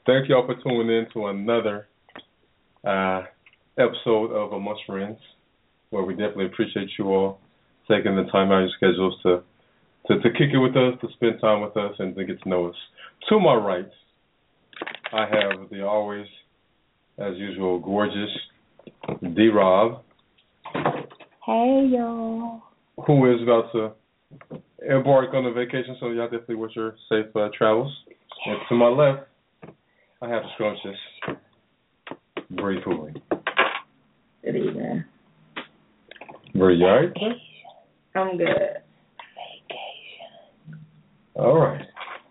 Thank y'all for tuning in to another episode of Amongst Friends, where we definitely appreciate you all taking the time out of your schedules to kick it with us, to spend time with us, and to get to know us. To my right, I have the always, as usual, gorgeous D-Rob. Hey, y'all. Who is about to embark on a vacation, so y'all definitely wish her safe travels. And to my left, I have the scrumptious Bree Cooley. Good evening. Bree, you alright? I'm good. All right.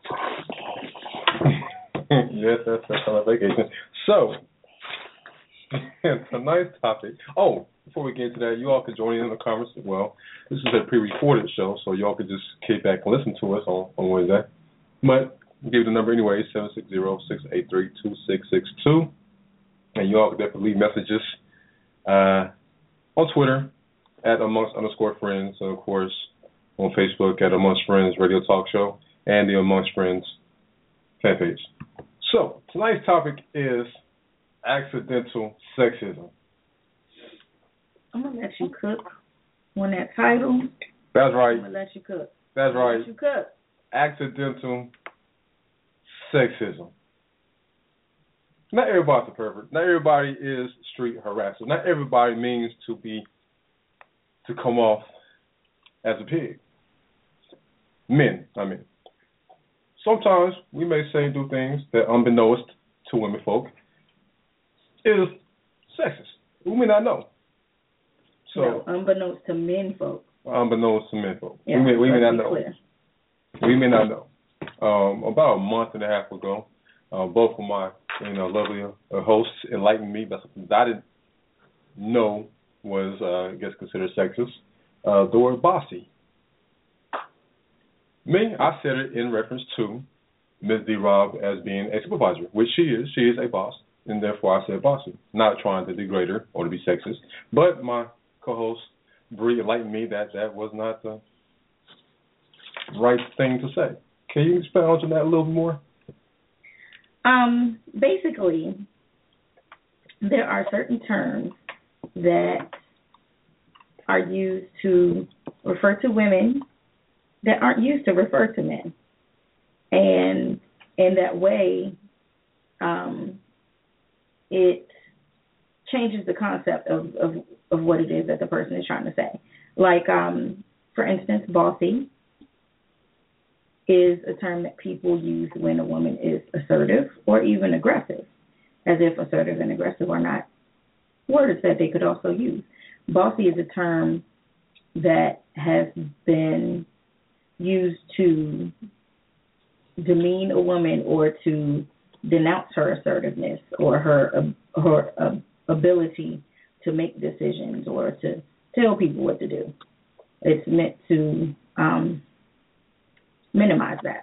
Yes, that's on a vacation. So, tonight's topic. Oh, before we get into that, you all can join in the conversation. Well, this is a pre-recorded show, so you all could just kick back and listen to us on Wednesday. But I'll give you the number anyway, 760-683-2662. And you all can definitely leave messages on Twitter at amongst_friends, and of course on Facebook at Amongst Friends Radio Talk Show and the Amongst Friends fan page. So tonight's topic is accidental sexism. I'm gonna let you cook on that title. That's right. I'm gonna let you cook. That's right. Let you cook. Accidental sexism. Not everybody's a pervert. Not everybody is street harasser. Not everybody means to come off as a pig. Men, I mean. Sometimes we may say and do things that, unbeknownst to women folk, is sexist. We may not know. So, no, unbeknownst to men folk. Unbeknownst to men folk. Yeah, we may not know. Clear. We may not know. About a month and a half ago, both of my lovely hosts enlightened me about something that I didn't know was, I guess, considered sexist. The word bossy. Me, I said it in reference to Ms. D-Rob as being a supervisor, which she is. She is a boss, and therefore I said bossy. Not trying to degrade her or to be sexist, but my co-host Bree enlightened me that was not the right thing to say. Can you expound on that a little more? Basically, there are certain terms that are used to refer to women that aren't used to refer to men. And in that way, it changes the concept of what it is that the person is trying to say. Like, for instance, bossy is a term that people use when a woman is assertive or even aggressive, as if assertive and aggressive are not words that they could also use. Bossy is a term that has been used to demean a woman or to denounce her assertiveness or her ability to make decisions or to tell people what to do. It's meant to minimize that.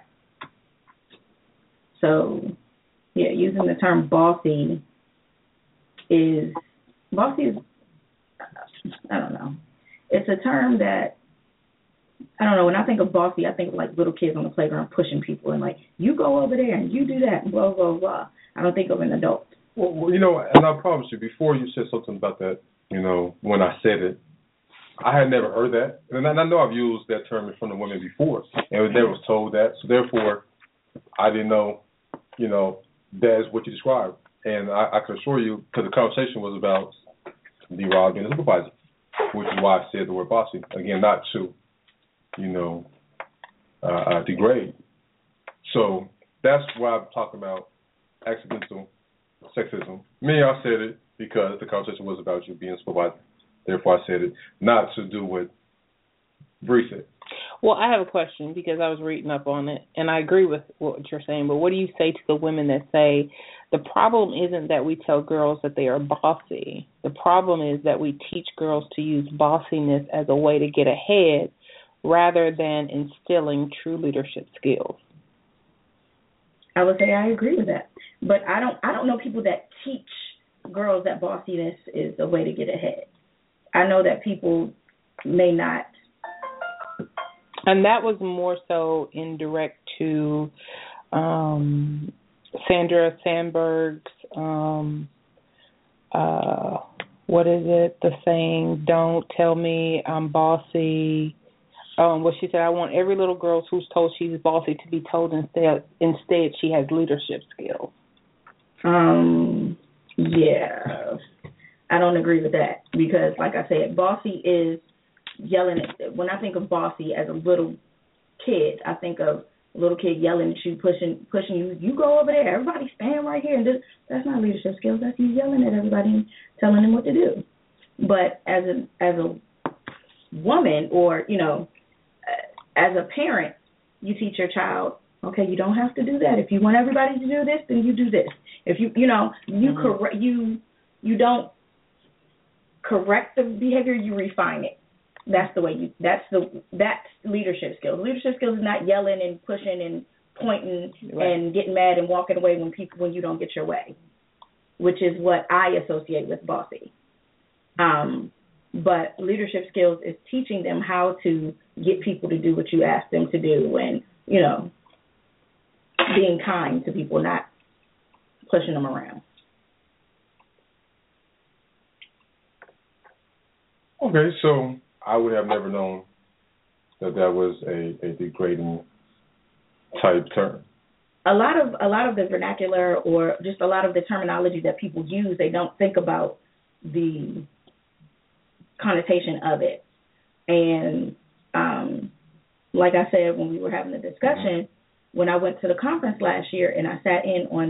So, yeah, using the term bossy is, I don't know. It's a term that, I don't know, when I think of bossy, I think of like little kids on the playground pushing people and like, you go over there and you do that and blah, blah, blah. I don't think of an adult. Well, and I promise you, before you said something about that, when I said it, I had never heard that. And I know I've used that term in front of women before, and never was told that. So therefore, I didn't know, that is what you described. And I can assure you, because the conversation was about D-Rob being a supervisor, which is why I said the word bossy. Again, not to, degrade. So that's why I'm talking about accidental sexism. Me, I said it because the conversation was about you being a supervisor. Therefore, I said it, not to do what Bree said. Well, I have a question because I was reading up on it, and I agree with what you're saying, but what do you say to the women that say the problem isn't that we tell girls that they are bossy. The problem is that we teach girls to use bossiness as a way to get ahead rather than instilling true leadership skills? I would say I agree with that. But I don't know people that teach girls that bossiness is a way to get ahead. I know that people may not. And that was more so indirect to Sandra Sandberg's, what is it? The saying, "Don't tell me I'm bossy." What she said, I want every little girl who's told she's bossy to be told instead she has leadership skills. Yeah. I don't agree with that because, like I said, bossy is yelling at. When I think of bossy as a little kid, I think of a little kid yelling at you, pushing you. You go over there. Everybody stand right here. And that's not leadership skills. That's you yelling at everybody and telling them what to do. But as a woman, or as a parent, you teach your child, okay, you don't have to do that. If you want everybody to do this, then you do this. If you you don't correct the behavior, you refine it. That's the way that's leadership skills. Leadership skills is not yelling and pushing and pointing and getting mad and walking away when you don't get your way, which is what I associate with bossy. But leadership skills is teaching them how to get people to do what you ask them to do, and being kind to people, not pushing them around. Okay, so I would have never known that was a degrading type term. A lot of the vernacular, or just a lot of the terminology that people use, they don't think about the connotation of it. And like I said, when we were having the discussion, when I went to the conference last year and I sat in on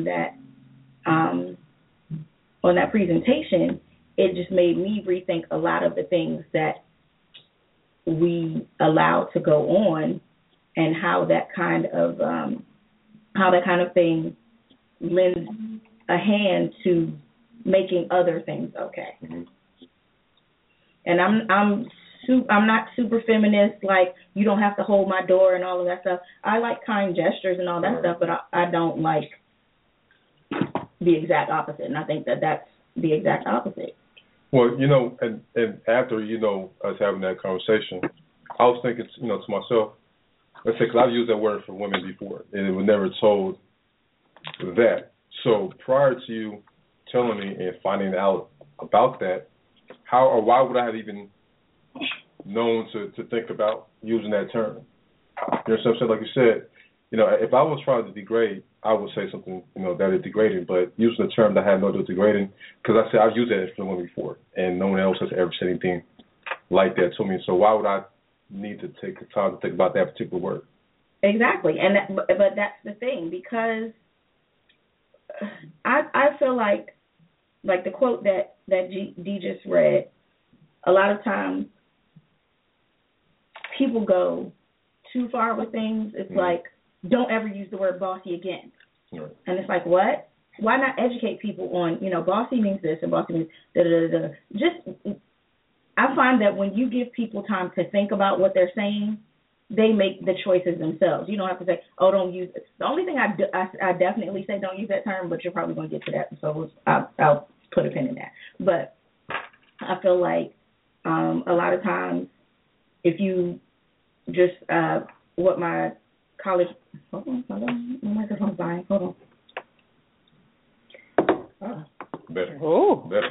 that presentation, it just made me rethink a lot of the things that we allow to go on, and how that kind of thing lends a hand to making other things okay. Mm-hmm. And I'm not super feminist, like you don't have to hold my door and all of that stuff. I like kind gestures and all that stuff, but I don't like the exact opposite, and I think that's the exact opposite. Well, and after, us having that conversation, I was thinking, to myself, let's say, because I've used that word for women before, and it was never told that. So prior to you telling me and finding out about that, how or why would I have even known to think about using that term? You know what I'm saying? Like you said, if I was trying to degrade, I would say something, that is degrading, but using a term that I had no degrading, because I said I've used that for women before, and no one else has ever said anything like that to me. So why would I need to take the time to think about that particular word? Exactly, but that's the thing, because I feel like the quote that Dee just read, a lot of times people go too far with things. It's like, don't ever use the word bossy again. Right. And it's like, what? Why not educate people on, bossy means this and bossy means da-da-da-da. I find that when you give people time to think about what they're saying, they make the choices themselves. You don't have to say, oh, don't use it. The only thing I definitely say, don't use that term, but you're probably going to get to that, so I'll put a pin in that. But I feel like a lot of times, if you just what my college, hold on, my microphone's dying. Hold on. Oh. Better. Oh. Better.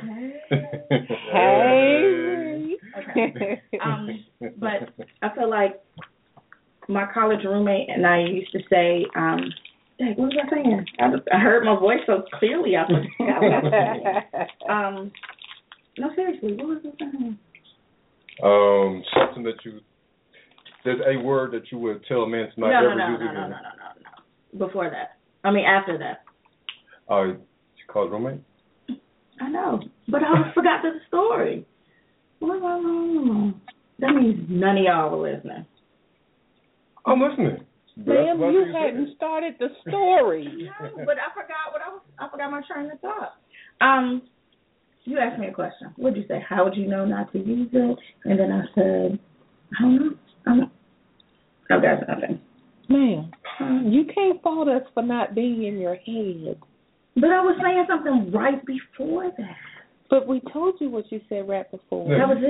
Hey. Okay. But I feel like my college roommate and I used to say, what was I saying? I heard my voice so clearly. I forgot what I said. No, seriously, what was I saying? Something that there's a word that you would tell a man to not ever use again. No. Before that. After that. You called roommate? I know, but I forgot the story. That means none of y'all were listening. I'm listening. Ma'am, you hadn't started the story. No, but I forgot my train of thought. You asked me a question. What did you say? How would you know not to use it? And then I said, I don't know. I've got nothing. Ma'am, you can't fault us for not being in your head. But I was saying something right before that. But we told you what you said right before. That was it?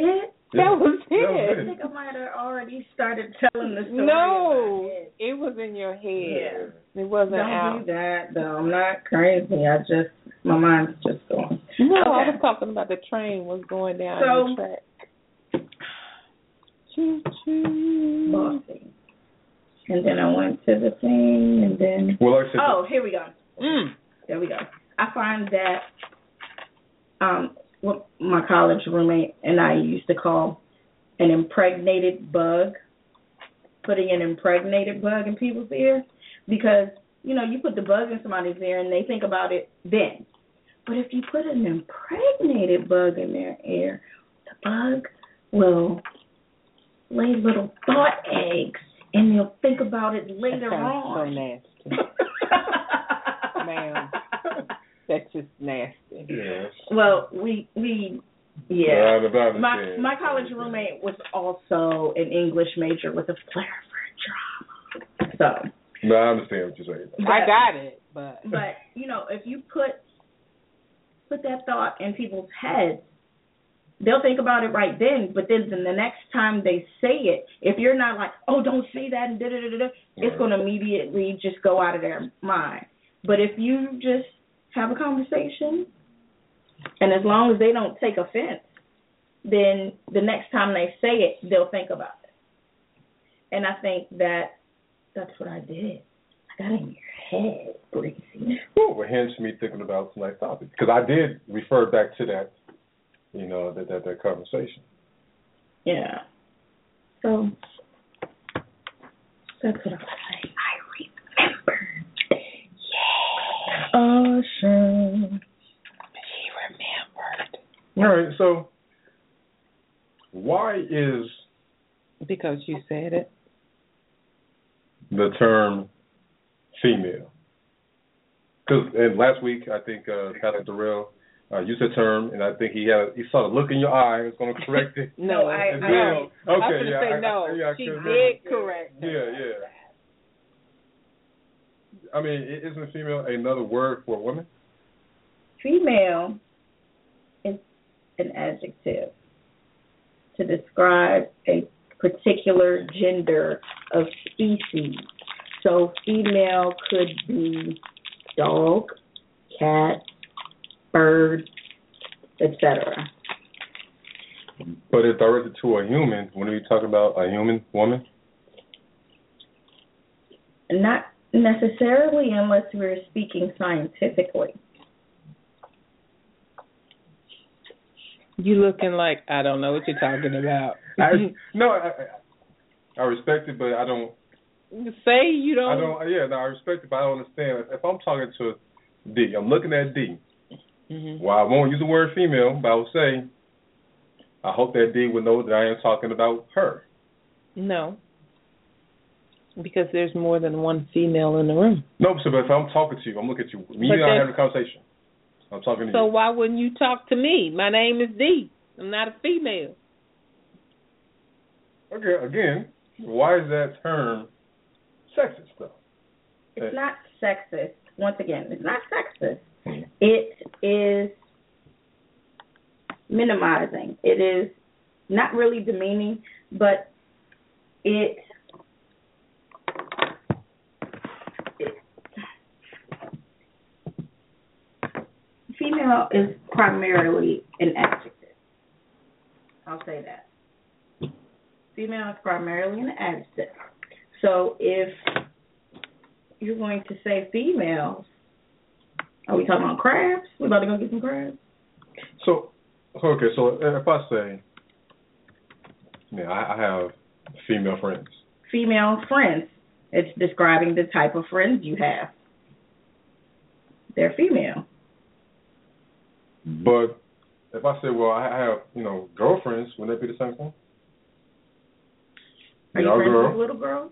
That was That was it. I think I might have already started telling the story. No, it was in your head. Yeah. It wasn't Don't out. do that, though. I'm not crazy. My mind's just going. No, Okay. I was talking about the train was going down the track. Choo choo. Bossy. And then I went to the thing, and then. Well, like I said, Here we go. There we go. I find that what my college roommate and I used to call an impregnated bug, putting an impregnated bug in people's ear, because, you put the bug in somebody's ear and they think about it then. But if you put an impregnated bug in their ear, the bug will lay little thought eggs and they'll think about it later on. So nasty. Ma'am. That's just nasty. yes. Well, yeah. My My college roommate was also an English major with a flair for drama. So. No, I understand what you're saying. I got it, but if you put that thought in people's heads, they'll think about it right then. But then the next time they say it, if you're not like, oh, don't say that, and it's going to immediately just go out of their mind. But if you just have a conversation, and as long as they don't take offense, then the next time they say it, they'll think about it. And I think that's what I did. I got in your head, Breezy. Well, hence me thinking about tonight's topic, because I did refer back to that, that conversation. Yeah. So that's what I was saying. I remember. Yeah. Oh, sure. She remembered. All right. So why is because you said it. The term female? Because last week I think Pastor Darrell used the term, and I think he saw the look in your eye. He was going to correct it. No, I okay, I was going to say no. She did correct it. Yeah. I mean, isn't female another word for woman? Female is an adjective to describe a particular gender of species. So female could be dog, cat, bird, etc. But it's directed to a human. When are you talking about a human woman? Not necessarily, unless we're speaking scientifically. You looking like I don't know what you're talking about. I respect it, but I don't. Say you don't. I respect it, but I don't understand. If I'm talking to D, I'm looking at D. Mm-hmm. Well, I won't use the word female, but I will say, I hope that D would know that I am talking about her. No. Because there's more than one female in the room. No, but if I'm talking to you, I'm looking at you. Me and I have a conversation. I'm talking to you. So why wouldn't you talk to me? My name is D. I'm not a female. Okay, again, why is that term sexist, though? It's not sexist. Once again, it's not sexist. It is minimizing. It is not really demeaning, but female is primarily an adjective. I'll say that. Female is primarily an adjective. So if you're going to say females, are we talking about crabs? We about to go get some crabs? So if I say, I have female friends. Female friends. It's describing the type of friends you have. They're female. But if I say, well, I have, girlfriends, wouldn't that be the same thing? Are you friends with little girls?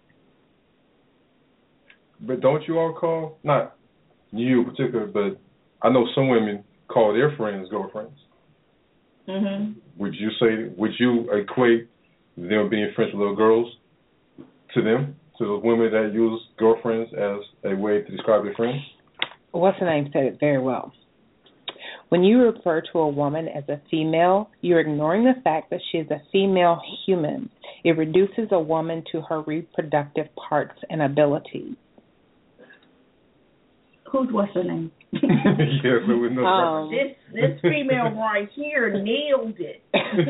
But don't you all call, not you in particular, but I know some women call their friends girlfriends. Mm-hmm. Would you equate them being friends with little girls to them, to the women that use girlfriends as a way to describe their friends? What's the name said it very well. When you refer to a woman as a female, you're ignoring the fact that she is a female human. It reduces a woman to her reproductive parts and abilities. What's her name? Yeah, so we know this female right here nailed it.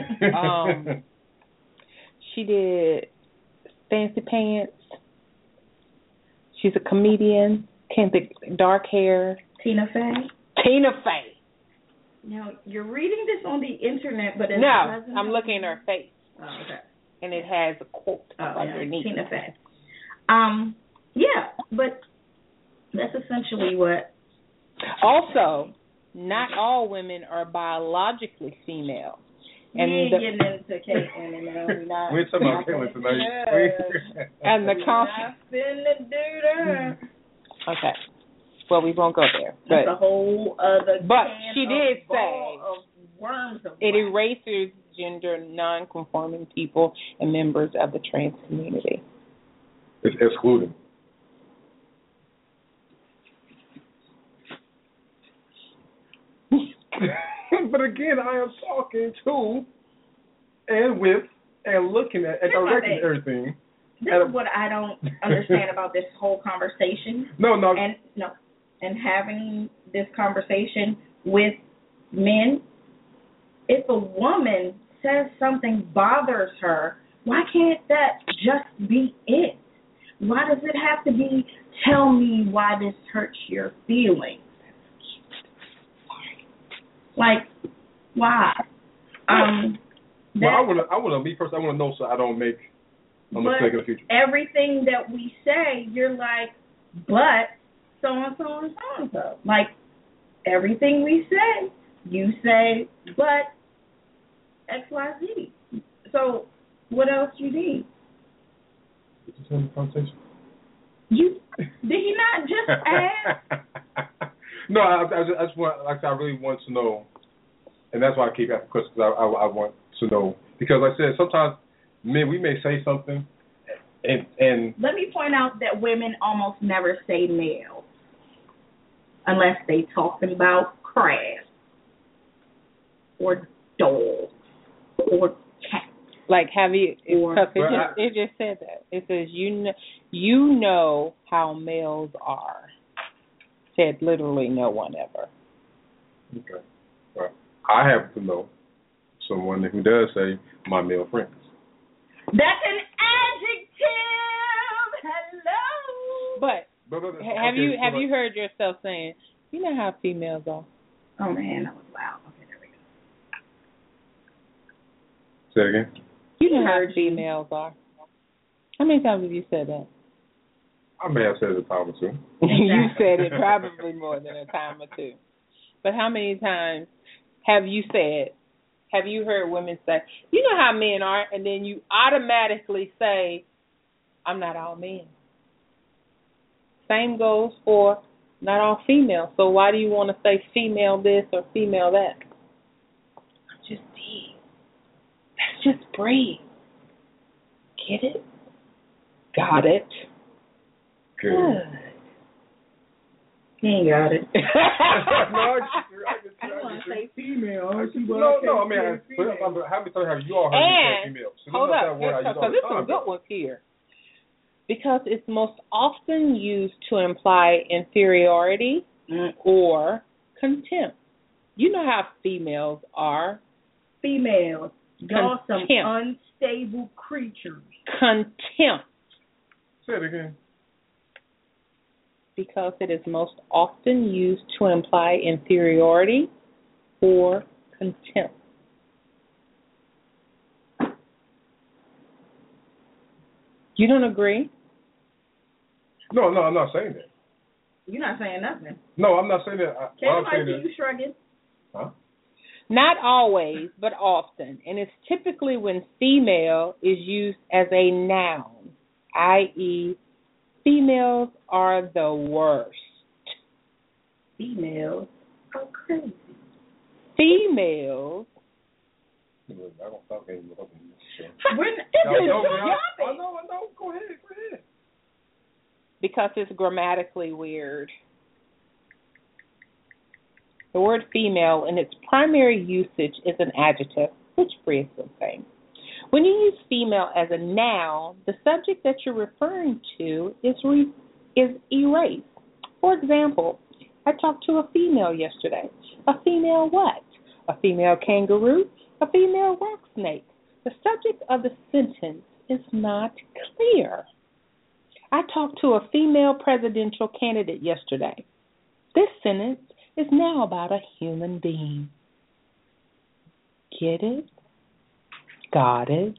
She did Fancy Pants. She's a comedian. Can't think. Dark hair. Tina Fey. Tina Fey. Now you're reading this on the internet, but no, I'm looking at her face. Oh, okay. And it has a quote underneath. Tina Fey. Yeah, but that's essentially what. Also, not all women are biologically female. And we ain't getting into Caitlyn and we're not. We're talking about Caitlyn tonight. Yes. And the not finna do that. Okay. Well, we won't go there. That's a whole other. But can she did say of worms of it erases gender non-conforming people and members of the trans community. It's excluding. But again, I am talking to and with and looking at and directing everything. This is what I don't understand about this whole conversation. And having this conversation with men. If a woman says something bothers her, why can't that just be it? Why does it have to be, tell me why this hurts your feelings? Like, why? I want to be first. I want to know so I don't make a mistake in the future. Everything that we say, you're like, but so and so and so and so. Like everything we say, you say, but X, Y, Z. So what else you need? Did you send the conversation? Did he not just ask? No, I just want, like I really want to know, and that's why I keep asking questions, because I want to know. Because like I said, sometimes men, we may say something, and let me point out that women almost never say male unless they talking about crabs or dogs or cats. Like, have you? It just said that. It says you know how males are. Said literally no one ever. Okay. Well, I happen to know someone who does say my male friends. That's an adjective. Hello. But have you heard yourself saying, you know how females are? Oh man, that was loud. Okay, there we go. Say it again. You know how females are. How many times have you said that? I may have said it a time or two. You said it probably more than a time or two. But how many times have you heard women say, you know how men are, and then you automatically say, I'm not all men. Same goes for not all females. So why do you want to say female this or female that? I'm just deep. Let's just breathe. Get it? Got it. Good. He ain't got it. I want to say female. No, I mean, how many times have you all heard me say female? So hold up, because there's some good ones here. Because it's most often used to imply inferiority or contempt. You know how females are. Females. Y'all some unstable creatures. Contempt. Say it again. Because it is most often used to imply inferiority or contempt. You don't agree? No, I'm not saying that. You're not saying nothing. No, I'm not saying that. Can't I see you shrugging? Huh? Not always, but often. And it's typically when female is used as a noun, i.e., females are the worst. Females are crazy. Females. I don't stop anymore. I know. Go ahead. Because it's grammatically weird. The word female in its primary usage is an adjective, which Bria is still saying. When you use female as a noun, the subject that you're referring to is erased. For example, I talked to a female yesterday. A female what? A female kangaroo? A female rock snake? The subject of the sentence is not clear. I talked to a female presidential candidate yesterday. This sentence is now about a human being. Get it? Got it?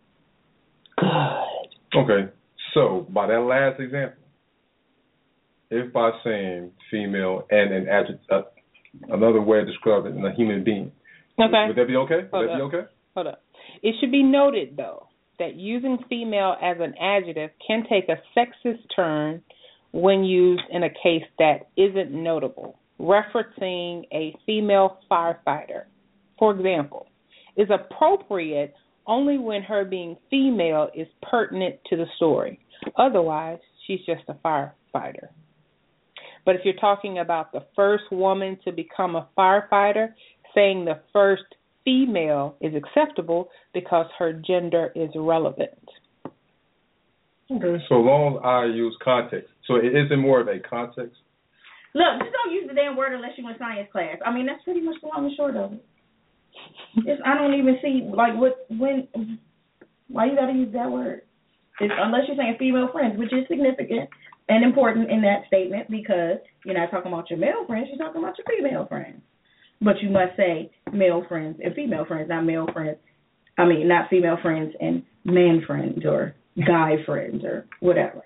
Good. Okay, so by that last example, if by saying female and an adjective, another way of describing a human being, okay, would that be okay? Would that be okay? Hold up. It should be noted, though, that using female as an adjective can take a sexist turn when used in a case that isn't notable, referencing a female firefighter, for example, is appropriate only when her being female is pertinent to the story. Otherwise, she's just a firefighter. But if you're talking about the first woman to become a firefighter, saying the first female is acceptable because her gender is relevant. Okay, so long as I use context. So it isn't more of a context? Look, just don't use the damn word unless you're in science class. I mean, that's pretty much the long and short of it. I don't even see, like, why you got to use that word? Unless you're saying female friends, which is significant and important in that statement because you're not talking about your male friends, you're talking about your female friends. But you must say male friends and female friends, not male friends. I mean, not female friends and man friends or guy friends or whatever.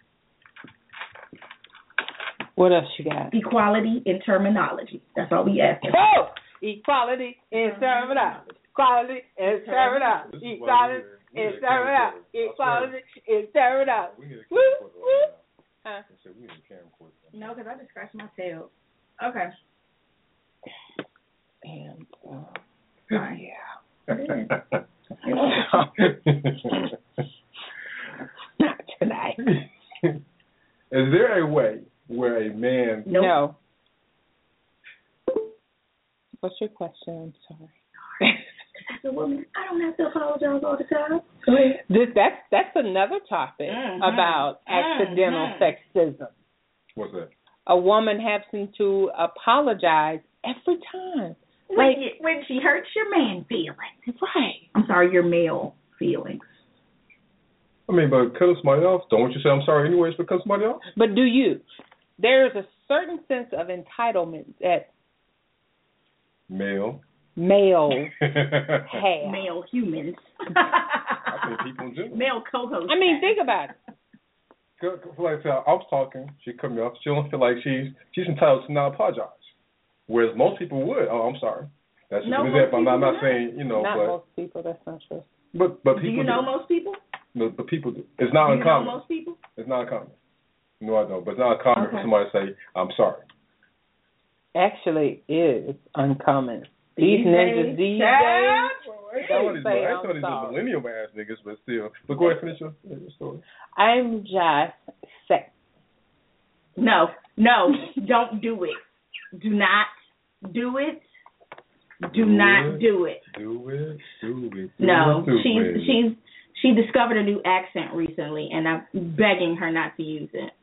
What else you got? Equality in terminology. That's all we ask. Oh! Equality in terminology. Equality in terminology. Equality in terminology. Equality in terminology. Woo! No, because I just scratched my tail. Okay. And, yeah. Not tonight. Is there a way where a man... Nope. No. What's your question? I'm sorry. As a woman, I don't have to apologize all the time. Go ahead. That's another topic about accidental sexism. What's that? A woman having to apologize every time. When she hurts your man feelings. Right. I'm sorry, your male feelings. I mean, but cut somebody off. Don't you say I'm sorry anyways for cutting somebody off? But do you? There's a certain sense of entitlement that males have. Male humans. I think people in general. Male co-hosts. I mean, think about it. Like I said, I was talking. She cut me off. She don't feel like she's entitled to not apologize. Whereas most people would. Oh, I'm sorry. That's just an example. I'm not saying, Not but most people. That's not true. But people do you know most people? But people do. It's not uncommon. You know most people? It's not uncommon. No, I don't. But it's not uncommon for somebody to say, I'm sorry. Actually, it is uncommon. These ninjas these days don't say I'm sorry. These millennial ass niggas, but still. But go ahead and finish your story. I'm just saying. No, don't do it. Do not do it. Do not do it. Do it. No, she discovered a new accent recently, and I'm begging her not to use it.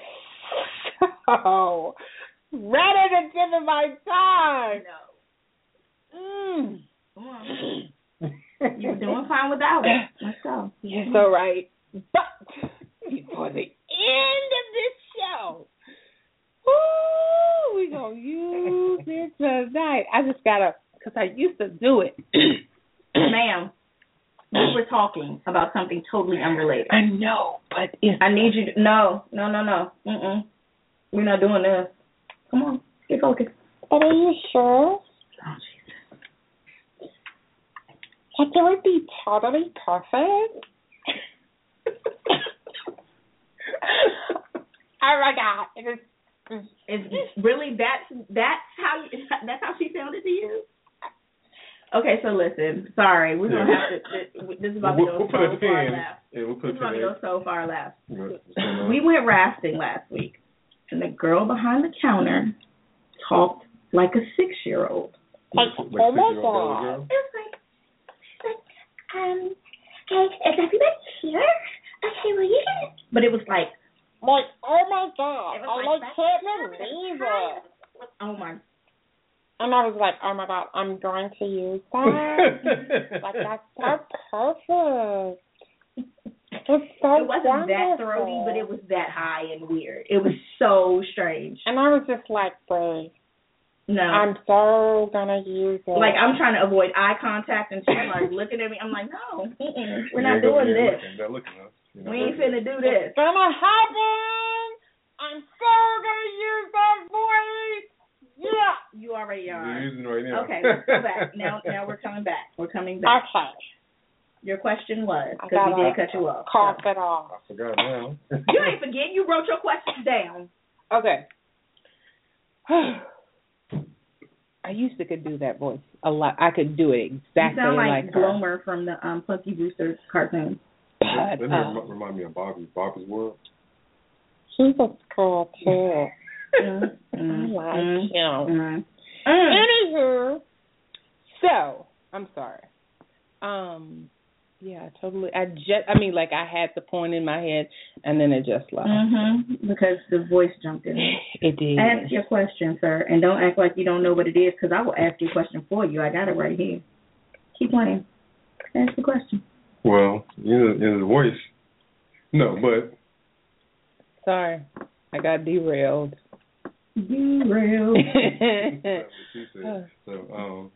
So, rather than giving my time. No. Come on. You're doing fine without it. Let's go. You're so right. But before the end of this show, we're going to use it tonight. I just got to, because I used to do it. Ma'am, we were talking about something totally unrelated. I know, but I need you to, no. We're not doing this. Come on, get focused. But are you sure? Oh, Jesus. Can it be totally perfect? Oh my God! It's really that's how she sounded to you. Okay, so listen. Sorry, we're gonna have to. This is about to go so far left. Yeah, we'll put this is about to go so far left. Yeah. We went rafting last week, and the girl behind the counter talked like a 6-year-old. Like, oh my God. It was like, okay, is everybody here? Okay, well, you can. But it was like, oh my God, I can't believe it. Oh my. And I was like, oh my God, I'm going to use that. Like, that's so perfect. It's so It wasn't wonderful. that throaty, but it was that high and weird. It was so strange. And I was just like, babe, no. I'm so gonna use it. Like, I'm trying to avoid eye contact, and she's like looking at me. I'm like, no, we're not doing this. They're looking at us. We ain't finna do this. It's gonna happen. I'm so gonna use that voice. Yeah. You already are. You're using it right now. Okay, let's go back. Now we're coming back. Okay. Your question was, because we did cut you off. Cough it off. I forgot now. You ain't forget. You wrote your questions down. Okay. I used to could do that voice a lot. I could do it exactly you sound like her. Glomer from the Punky Brewster cartoon. That remind me of Bobby's World. She's a cool too. I like him. Anywho, so I'm sorry. Yeah, totally. I had the point in my head, and then it just left. Because the voice jumped in. It did. Ask your question, sir, and don't act like you don't know what it is, because I will ask you a question for you. I got it right here. Keep playing. Ask the question. Well, the voice. No, but. Sorry, I got derailed. Derailed. So,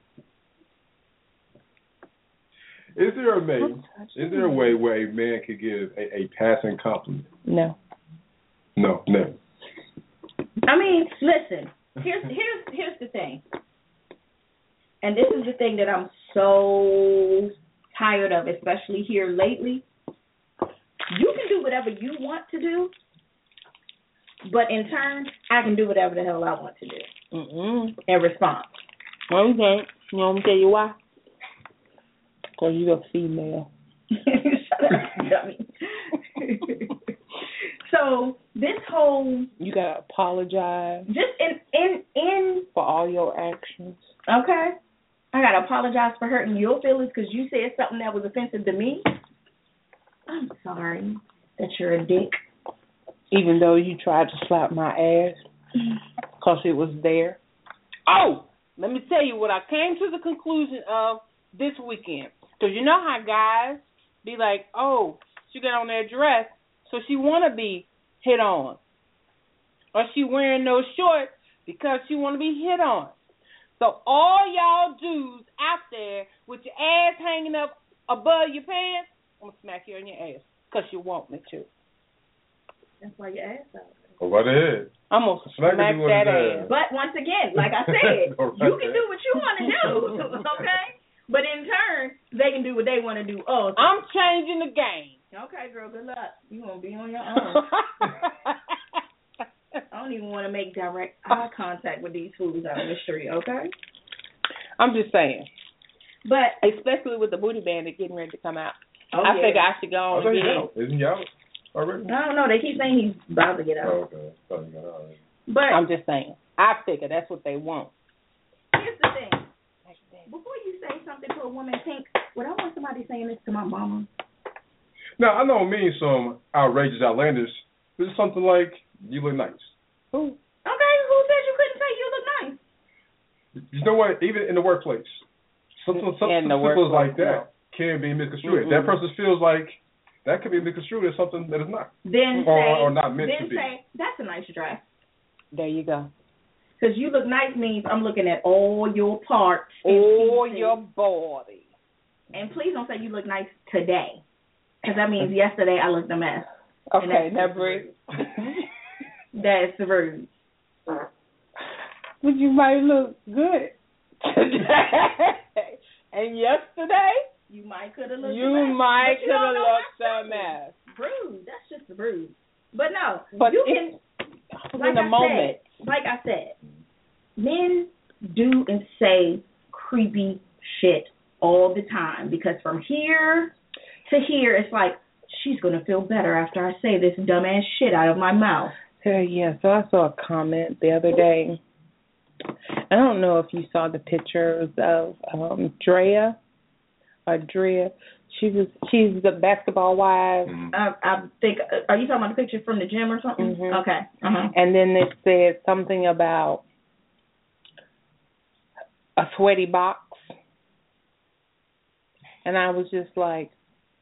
Is there a way where a man could give a passing compliment? No. No. I mean, listen. Here's the thing, and this is the thing that I'm so tired of, especially here lately. You can do whatever you want to do, but in turn, I can do whatever the hell I want to do in response. Okay. You want me to tell you why? Because you're a female. Shut up, dummy. So this whole you gotta apologize. Just in for all your actions. Okay, I gotta apologize for hurting your feelings because you said something that was offensive to me. I'm sorry that you're a dick. Even though you tried to slap my ass because it was there. Oh, let me tell you what I came to the conclusion of this weekend. Because you know how guys be like, oh, she got on that dress, so she want to be hit on. Or she wearing those shorts because she want to be hit on. So all y'all dudes out there with your ass hanging up above your pants, I'm going to smack you in your ass because you want me to. That's why your ass out. Go right ahead. I'm going to smack that ass. But once again, like I said, you can do what you want to do, okay? But in turn, they can do what they want to do also. I'm changing the game. Okay, girl, good luck. You won't be on your own. I don't even want to make direct eye contact with these fools out on the street, okay? I'm just saying. But especially with the Booty Bandit getting ready to come out. Oh, I think I should go on and get it. Isn't he out already? No, they keep saying he's about to get out. Oh, okay. Thought he got out already. But I'm just saying. I figure that's what they want. Here's the thing. Before you say something to a woman, Pink, would I want somebody saying this to my mama? Now, I don't mean some outrageous, outlandish. It's something like, you look nice. Who? Okay, who said you couldn't say you look nice? You know what? Even in the workplace, something simple like that can be misconstrued. That person feels like that could be misconstrued as something that is not. Then or not meant to be. Then say, that's a nice dress. There you go. Because you look nice means I'm looking at all your parts. All your body. And please don't say you look nice today. Because that means yesterday I looked a mess. Okay, now breathe. That's rude. But you might look good today. And yesterday? You might could have looked a mess. Rude. That's just rude. But no. But you can... in a moment. Like I said, men do and say creepy shit all the time because from here to here, it's like, she's going to feel better after I say this dumbass shit out of my mouth. Yeah, so I saw a comment the other day. I don't know if you saw the pictures of Drea. She's the Basketball Wives. I think. Are you talking about the picture from the gym or something? Mm-hmm. Okay. Uh-huh. And then it said something about a sweaty box, and I was just like,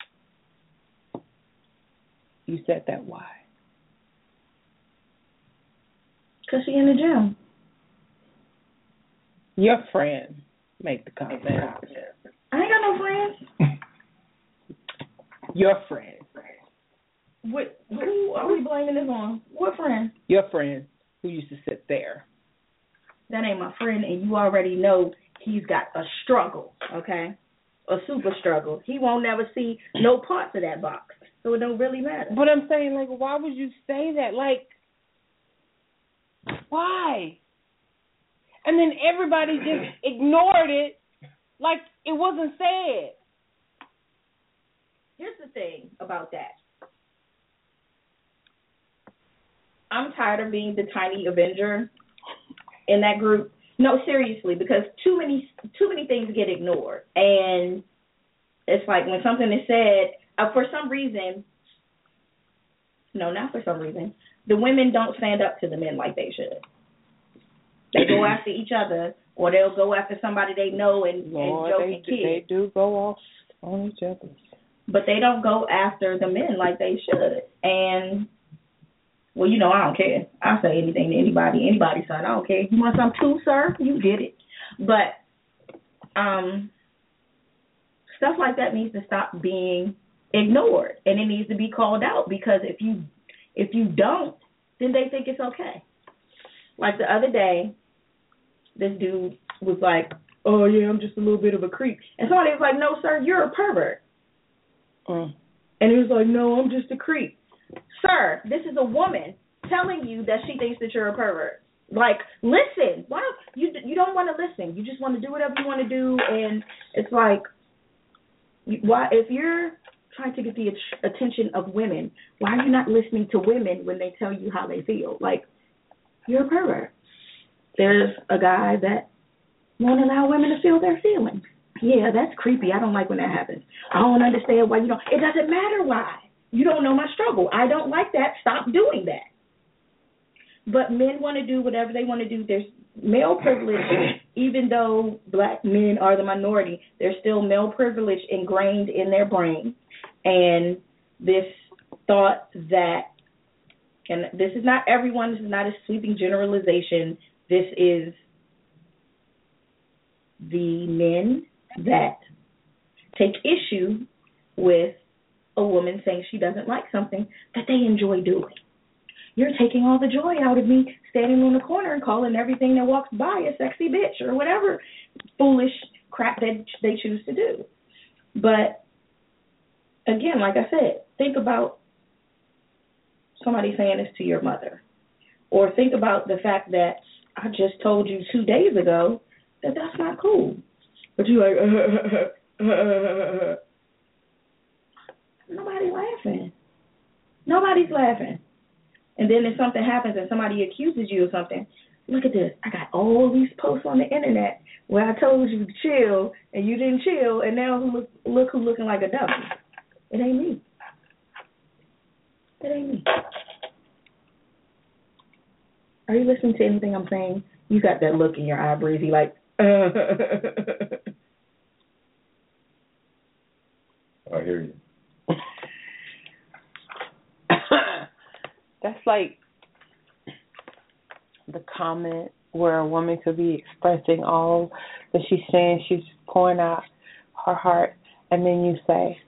"You said that why?" Because she in the gym. Your friend made the comment. I ain't got no friends. Your friend. Who are we blaming this on? What friend? Your friend who used to sit there. That ain't my friend, and you already know he's got a struggle, okay? A super struggle. He won't never see no parts of that box, so it don't really matter. But I'm saying, like, why would you say that? Like, why? And then everybody just ignored it like it wasn't said. Here's the thing about that. I'm tired of being the tiny Avenger in that group. No, seriously, because too many things get ignored. And it's like when something is said, for some reason, no, not for some reason, the women don't stand up to the men like they should. They go after each other, or they'll go after somebody they know and joke and kid. They do go off on each other. But they don't go after the men like they should. And, well, you know, I don't care. I'll say anything to anybody's son. I don't care. You want some too, sir? You get it. But stuff like that needs to stop being ignored, and it needs to be called out, because if you don't, then they think it's okay. Like the other day, this dude was like, "Oh yeah, I'm just a little bit of a creep," and somebody was like, "No, sir, you're a pervert." And he was like, "No, I'm just a creep." Sir, this is a woman telling you that she thinks that you're a pervert. Like, listen. Why you don't want to listen? You just want to do whatever you want to do, and it's like, why, if you're trying to get the attention of women, why are you not listening to women when they tell you how they feel? Like, you're a pervert. There's a guy that won't allow women to feel their feelings. Yeah, that's creepy. I don't like when that happens. I don't understand why you don't. It doesn't matter why. You don't know my struggle. I don't like that. Stop doing that. But men want to do whatever they want to do. There's male privilege, even though black men are the minority, there's still male privilege ingrained in their brain. And this thought that, and this is not everyone, this is not a sweeping generalization, this is the men that take issue with a woman saying she doesn't like something that they enjoy doing. You're taking all the joy out of me standing on the corner and calling everything that walks by a sexy bitch or whatever foolish crap that they choose to do. But, again, like I said, think about somebody saying this to your mother. Or think about the fact that I just told you 2 days ago that that's not cool. But you're like, Nobody's laughing. Nobody's laughing. And then if something happens and somebody accuses you of something, look at this. I got all these posts on the internet where I told you to chill and you didn't chill, and now look who's looking like a dummy. It ain't me. It ain't me. Are you listening to anything I'm saying? You got that look in your eye, Breezy, like, I hear you. That's like the comment where a woman could be expressing all that she's saying. She's pouring out her heart, and then you say,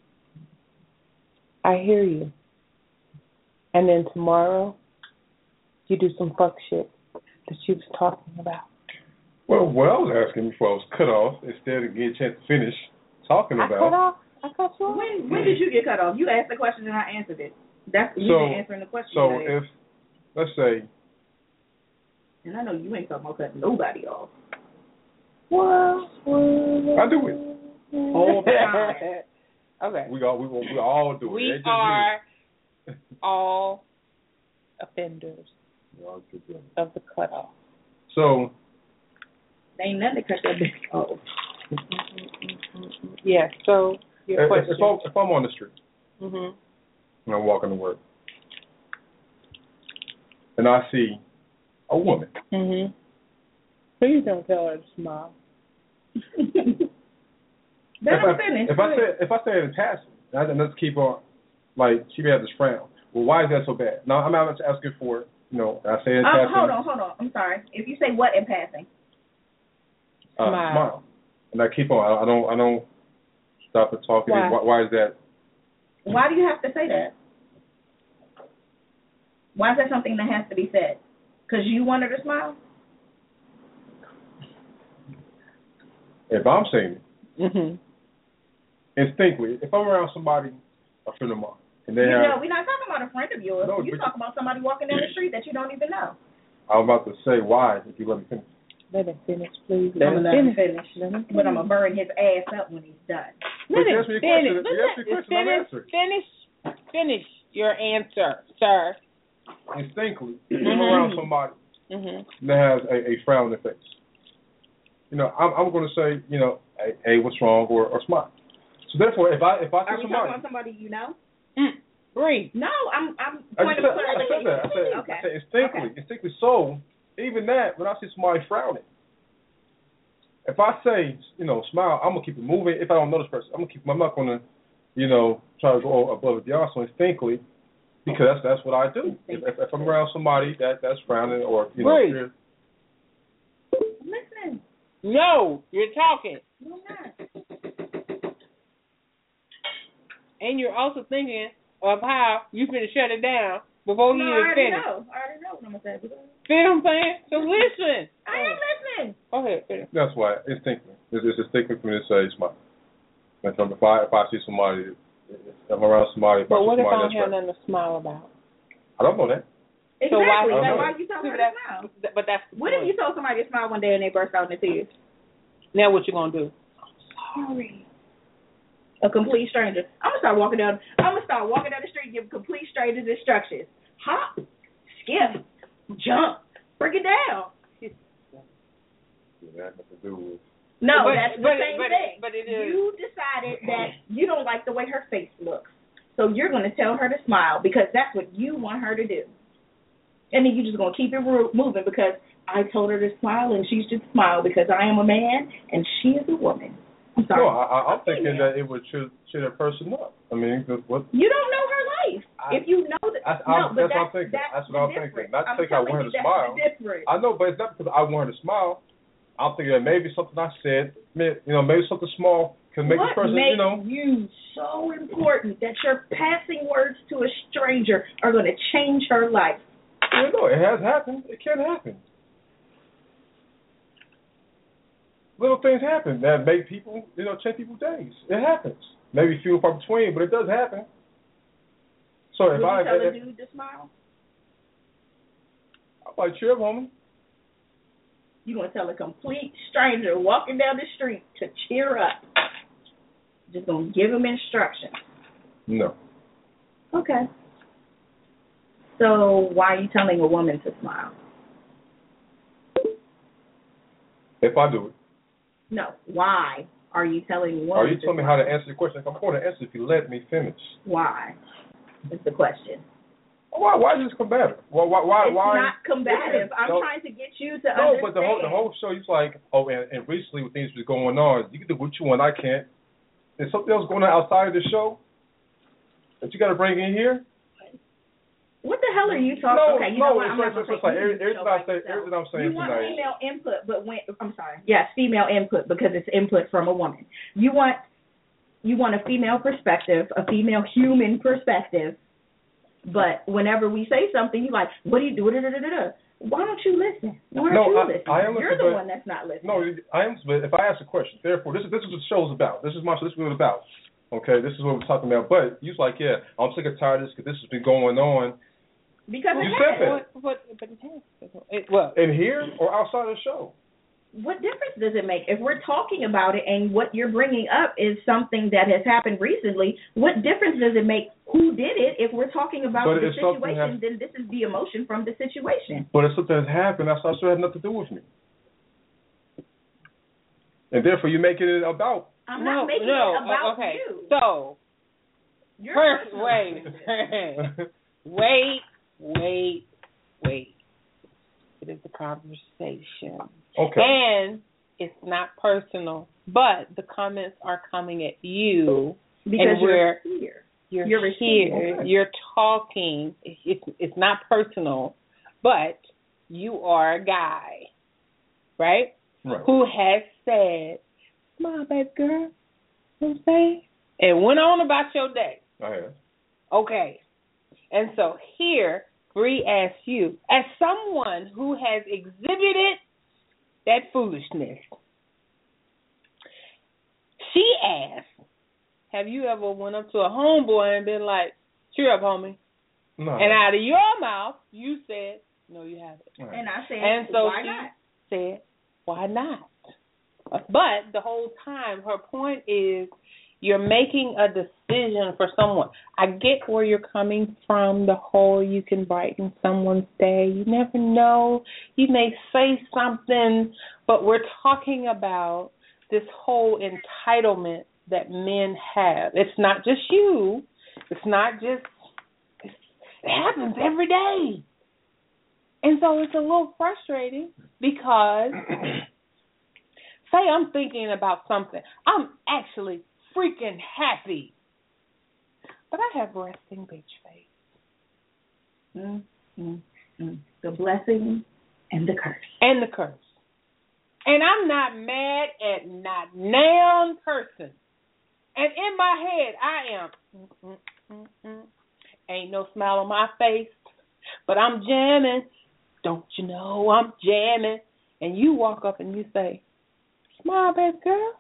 I hear you. And then tomorrow, you do some fuck shit that she was talking about. Well, what I was asking before I was cut off, instead of getting a chance to finish talking about. I cut you off. When did you get cut off? You asked the question and I answered it. That's you been answering the question. So today. if, let's say. And I know you ain't talking about cutting nobody off. Well, I do it. All the time. Okay. We all do it. We are all offenders of the cutoff. So. Ain't nothing to cut that bitch off. Yeah. So your question. If I'm on the street Mhm. and I'm walking to work, and I see a woman. Mhm. Please don't tell her to smile. If I say it in passing, and let's keep on, like she may have this frown. Well, why is that so bad? Now I'm not asking for it. I say it in passing. Hold on. I'm sorry. If you say what in passing? Smile. And I keep on. I don't stop and talk. Why is that? Why do you have to say that? Why is that something that has to be said? Because you want her to smile? If I'm saying it, instinctively, if I'm around somebody, a friend of mine, and they we're not talking about a friend of yours. No, you're talking about somebody walking down the street that you don't even know. I'm about to say why, if you let me finish. Let him finish, please. Let him finish. But I'm going to burn his ass up when he's done. Let him finish. Finish your answer, sir. Instinctively, if I'm around somebody that has a frown on their face, I'm going to say, hey, what's wrong, or smile. So therefore, if I see somebody. Are we talking about somebody you know? Breathe. No, I'm pointing to I said that. I said instinctively. So even that, when I see somebody frowning, if I say, smile, I'm gonna keep it moving. If I don't know this person, I'm not gonna, try to go above and beyond. So instinctively, because that's what I do. If I'm around somebody that's frowning or Breathe. Listen. No, you're talking. No, I'm not. And you're also thinking of how you finna shut it down before you even finish. I already know what I'm going to say. Feel what I'm saying? So listen. I am listening. Go ahead. Finish. That's why instinctively. It's instinctive for me to say smile. If I see somebody, if I'm around somebody, but what if I don't have nothing to smile about? I don't know that. Exactly. So why are you telling her to smile? But that's what if you told somebody to smile one day and they burst out into tears? Now what you gonna do? Sorry. A complete stranger. I'm gonna start walking down the street, give complete strangers instructions. Hop, skip, jump, break it down. That has to do with. No, that's the same thing. But it is. You decided that you don't like the way her face looks, so you're gonna tell her to smile because that's what you want her to do. And then you're just gonna keep it moving because I told her to smile and she should smile because I am a man and she is a woman. I'm sorry. No, I'm thinking that it would cheer that person up. I mean, what? You don't know her life. If you know that, that's what I'm thinking. That's what I'm thinking. Not to think I want her to smile. I know, but it's not because I want her to smile. I'm thinking that maybe something I said, maybe something small can make this person, What makes you so important that your passing words to a stranger are going to change her life? It has happened. It can happen. Little things happen that make people, change people's days. It happens. Maybe few and far between, but it does happen. So if I tell a dude to smile, I might cheer a woman. You gonna tell a complete stranger walking down the street to cheer up? Just gonna give him instructions? No. Okay. So why are you telling a woman to smile? If I do it. No. Why are you telling a woman? Are you telling me how to answer the question? I'm going to answer if you let me finish. Why? Is the question. Why is this combative? Why? It's not combative. I'm trying to get you to understand. No, but the whole show, you're like, and recently with things that's going on, you can do what you want, I can't. There's something else going on outside of the show that you got to bring in here? What the hell are you talking about? Okay, you know what? I'm not going to say everything I'm saying you want tonight. female input, but female input because it's input from a woman. You want a female perspective, a female human perspective, but whenever we say something, you're like, what do you do? Why don't you listen? Why don't you listen? I am listening. You're the one that's not listening. No, I am. But if I ask a question, therefore, this is what the show's about. This is what it's about. Okay, this is what we're talking about. But you're like, I'm sick and tired of this because this has been going on. Because you said that. But it has. In here or outside of the show? What difference does it make? If we're talking about it and what you're bringing up is something that has happened recently, what difference does it make who did it? If we're talking about the situation, then this is the emotion from the situation. But if something has happened, that's also has nothing to do with me. And therefore, you're making it about. I'm not making it about you. So, first, wait. It is a conversation. Okay. And it's not personal, but the comments are coming at you. Because you're here. You're here. You're talking. It's not personal, but you are a guy, right? Right. Who has said, "My baby girl," you know what I'm saying? And went on about your day. I have. Okay. And so here, Bree asks you, as someone who has exhibited that foolishness, she asks, have you ever went up to a homeboy and been like, cheer up, homie? No. And out of your mouth, you said, no, you haven't. Right. And I said, and so why she not? said, why not? But the whole time, her point is, you're making a decision for someone. I get where you're coming from, the whole you can brighten someone's day. You never know. You may say something, but we're talking about this whole entitlement that men have. It's not just you. It's not just, it happens every day. And so it's a little frustrating because, say I'm thinking about something. I'm actually freaking happy. But I have resting bitch face. The blessing and the curse. And the curse. And I'm not mad at not noun person. And in my head, I am, ain't no smile on my face, but I'm jamming. Don't you know I'm jamming? And you walk up and you say, smile, baby girl.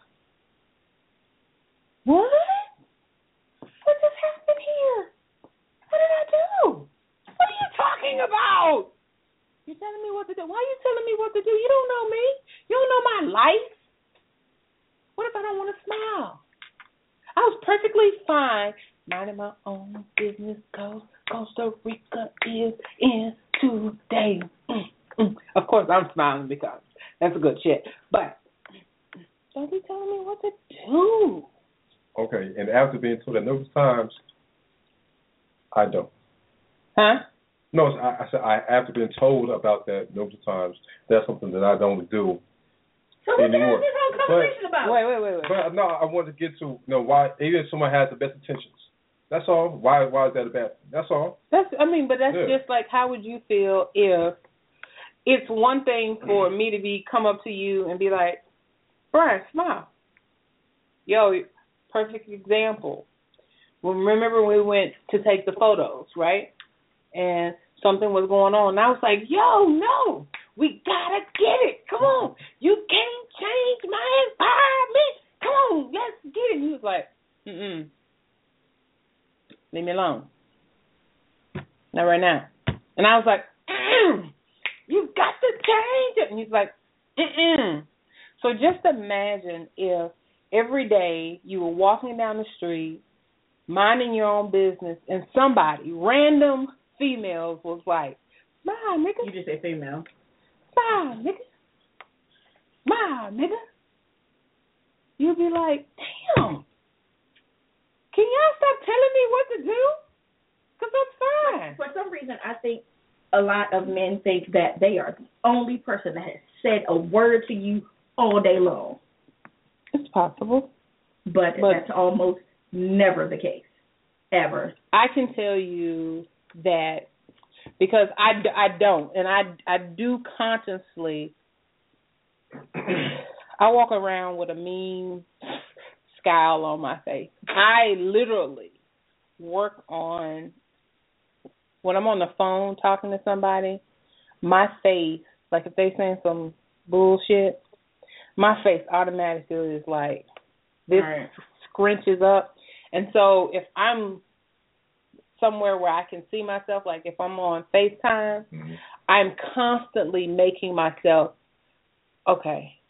What? What just happened here? What did I do? What are you talking about? You're telling me what to do. Why are you telling me what to do? You don't know me. You don't know my life. What if I don't want to smile? I was perfectly fine minding my own business. Costa Rica is in today. Of course, I'm smiling because that's a good shit. But don't be telling me what to do. Okay, and after being told that numerous times, I don't. Huh? No, I said after being told about that numerous times, that's something that I don't do so what anymore. the hell is this whole conversation about? Wait. But no, I want to get to why even if someone has the best intentions. That's all. Why is that a bad thing? That's all. That's just like, how would you feel if it's one thing for me to come up to you and be like, Brian, smile. Yo, perfect example. Remember when we went to take the photos, right? And something was going on. And I was like, yo, no, we got to get it. Come on. You can't change my environment. Come on, let's get it. And he was like, leave me alone. Not right now. And I was like, you've got to change it. And he's like, So just imagine if every day you were walking down the street, minding your own business, and somebody, random females, was like, smile, nigga. You just say female. Smile, nigga. Smile, nigga. You'd be like, damn. Can y'all stop telling me what to do? Because I'm fine. For some reason, I think a lot of men think that they are the only person that has said a word to you all day long. It's possible. But that's almost never the case, ever. I can tell you that because I don't, and I do consciously, I walk around with a mean scowl on my face. I literally work on, when I'm on the phone talking to somebody, my face, like if they saying some bullshit, my face automatically is like, this scrunches up. And so if I'm somewhere where I can see myself, like if I'm on FaceTime, I'm constantly making myself, okay,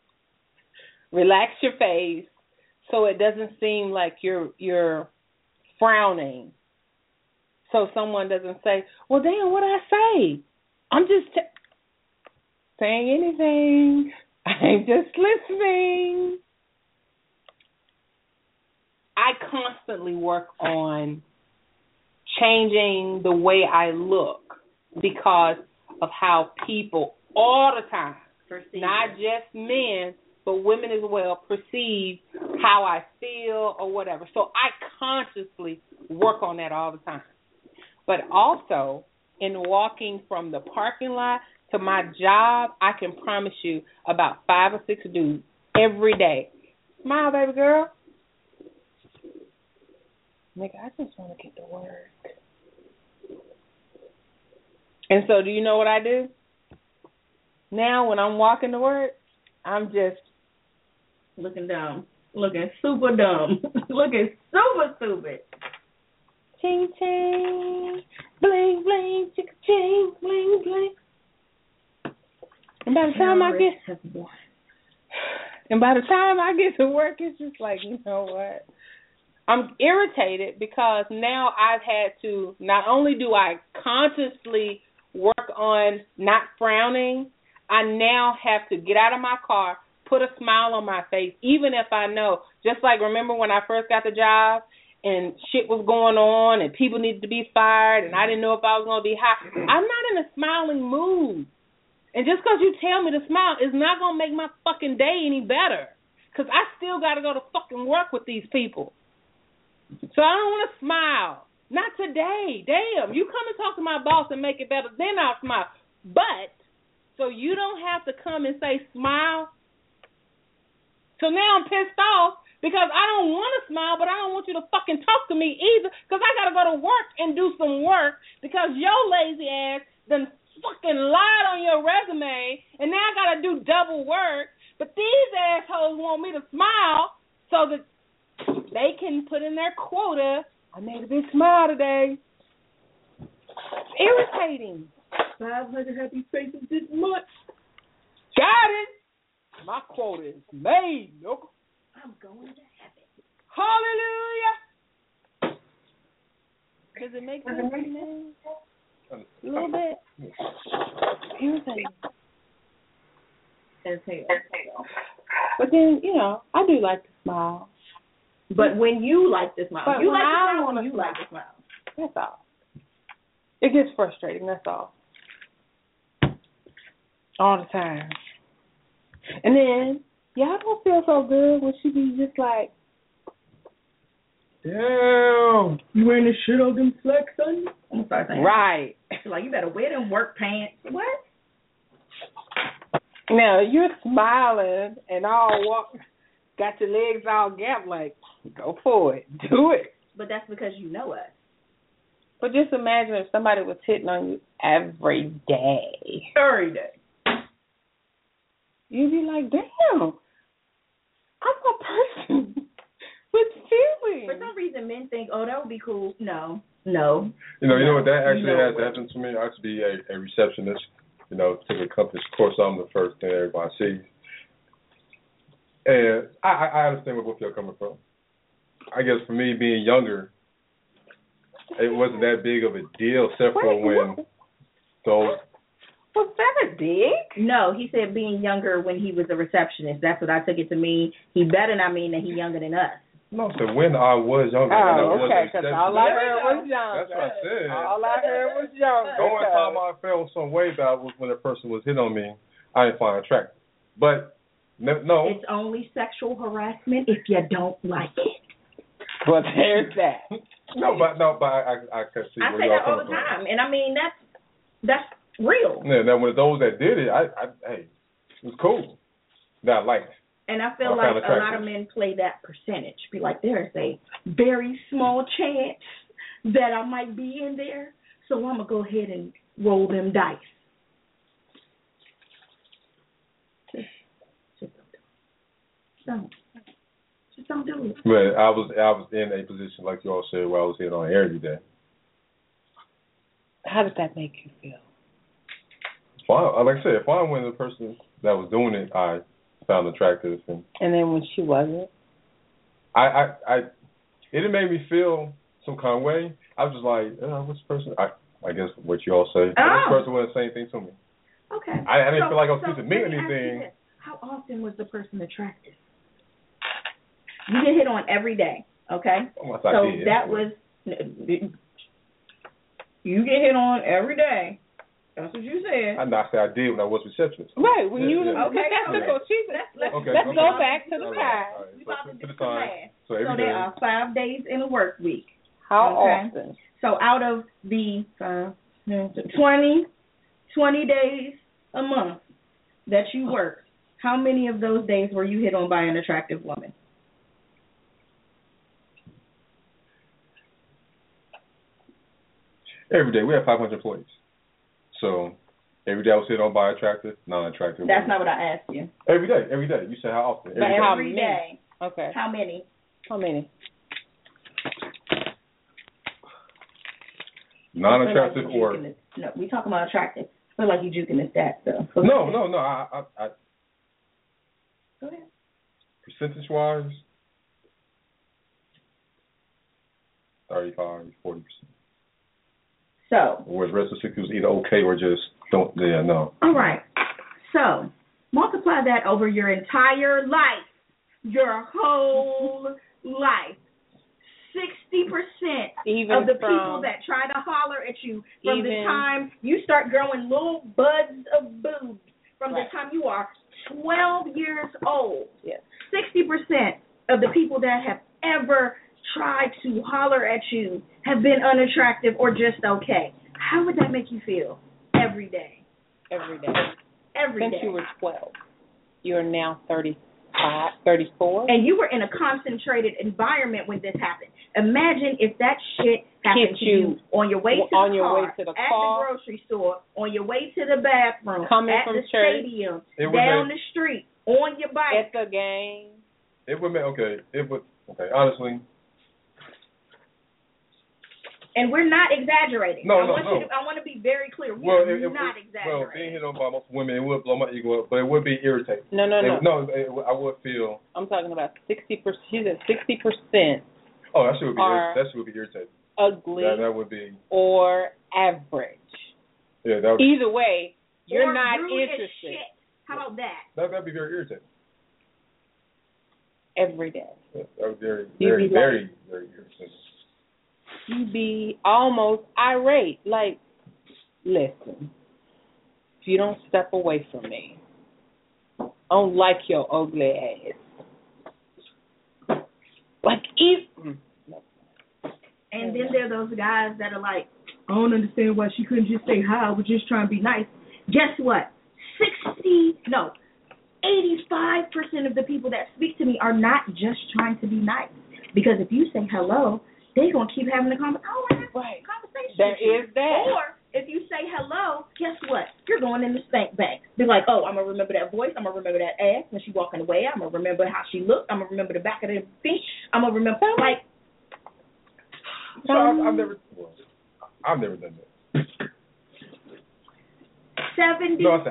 Relax your face so it doesn't seem like you're frowning. So someone doesn't say, well, damn, what'd I say? I'm just saying anything. I'm just listening. I constantly work on changing the way I look because of how people all the time, not just men, but women as well, perceive how I feel or whatever. So I consciously work on that all the time. But also, in walking from the parking lot to my job, I can promise you about 5 or 6 dudes every day. Smile, baby girl. Nigga, I just want to get to work. And so do you know what I do? Now when I'm walking to work, I'm just looking dumb. Looking super dumb. Looking super stupid. Ching, ching. Bling, bling. Ching, ching. Bling, bling. And by the time I get to work, it's just like, you know what? I'm irritated because now I've had to, not only do I consciously work on not frowning, I now have to get out of my car, put a smile on my face, even if I know, just like remember when I first got the job and shit was going on and people needed to be fired and I didn't know if I was going to be hired. I'm not in a smiling mood. And just because you tell me to smile is not going to make my fucking day any better because I still got to go to fucking work with these people. So I don't want to smile. Not today. Damn. You come and talk to my boss and make it better, then I'll smile. But, so you don't have to come and say smile. So now I'm pissed off because I don't want to smile, but I don't want you to fucking talk to me either because I got to go to work and do some work because your lazy ass done fucking lied on your resume and now I got to do double work. But these assholes want me to smile so that they can put in their quota. I made a big smile today. It's irritating. 500 happy faces this month. Got it. My quota is made, look. I'm going to heaven. Hallelujah. Does it make sense, man? A little bit. Irritating. But then, you know, I do like to smile. But when you like to smile, but you like to smile when you like to smile. That's all. It gets frustrating, that's all. All the time. And then, y'all don't feel so good when she be just like, damn, you wearing the shit on them slacks, son? I'm sorry, saying. Right. She's like, you better wear them work pants. What? Now, you're smiling and all got your legs all gapped like, go for it. Do it. But that's because you know us. But just imagine if somebody was hitting on you every day. Every day. You'd be like, damn, I'm a person with feelings. For some reason, men think, oh, that would be cool. No. You know what that actually has happened to me? I used to be a receptionist, particular companies. Of course, I'm the first thing everybody sees. And I understand where both of y'all coming from. I guess for me, being younger, it wasn't that big of a deal, except for when those. Was that a dig? No, he said being younger when he was a receptionist. That's what I took it to mean. He better not mean that he's younger than us. No, so when I was younger. Oh, okay, because all I heard was young. That's what I said. All I heard was young. The only time I felt some way about was when a person was hitting on me, I didn't find attractive. But, no. It's only sexual harassment if you don't like it. But there's that. No, but I can see where you're coming from. I say that all the time, and I mean, that's real. Yeah, now when those that did it, hey, it was cool. That I liked. And I feel like a lot of men play that percentage. Be like, there's a very small chance that I might be in there, so I'm going to go ahead and roll them dice. Just don't do it. But I was in a position, like you all said, where I was hitting on air every day. How did that make you feel? Fine. Like I said, fine when the person that was doing it, I found attractive, and then when she wasn't, it made me feel some kind of way. I was just like, what's the person? I guess what you all say. This person wasn't saying anything to me. Okay. I didn't feel like I was supposed to mean anything. How often was the person attractive? You get hit on every day, okay? Well, so that was, you get hit on every day. That's what you said. I said I did when I was receptionist. Right, when you okay. Let's go back to the time. We about to class. So there are 5 days in a work week. How often? So out of the 20 days a month that you work, how many of those days were you hit on by an attractive woman? Every day. We have 500 employees. So every day I was hit on by attractive, non-attractive women. That's not what I asked you. Every day. You said how often? Every day. Okay. How many? Non-attractive or... No, we talking about attractive. I feel like you juking the stats, though. No. I Go ahead. Percentage-wise, 35%, 40%. So. Whereas the rest of the was either okay or just don't, no. All right. So, multiply that over your entire life. Your whole life. 60% of the people that try to holler at you from the time you start growing little buds of boobs, from the time you are 12 years old. Yes. 60% of the people that have ever tried to holler at you have been unattractive or just okay. How would that make you feel? Every day. Since you were 12. You're now 35, 34. And you were in a concentrated environment when this happened. Imagine if that shit happened to you on your way to the car, at the grocery store, on your way to the bathroom, coming at from the church, stadium, down the street, on your bike. At the game. It would make, honestly. And we're not exaggerating. No. I want to be very clear. We're not exaggerating. Well, being hit on by most women, it would blow my ego up, but it would be irritating. No. I would feel. I'm talking about 60%. She said 60%. Oh, that shit would be irritating. Ugly. That would be. Or average. Yeah, that would. Either way, you're not rude interested. As shit. How about that? That'd be very irritating. Every day. Yeah, that would be very irritating. You be almost irate. Like, listen, if you don't step away from me, I don't like your ugly ass. Like, and then there are those guys that are like, I don't understand why she couldn't just say hi. I was just trying to be nice. Guess what? 85% of the people that speak to me are not just trying to be nice. Because if you say hello, they're going to keep having a conversation. There is that. Or if you say hello, guess what? You're going in the spank bank. Be like, oh, I'm going to remember that voice. I'm going to remember that ass when she walking away. I'm going to remember how she looked. I'm going to remember the back of her feet. I'm going to remember, like. So I've never done that. 75%.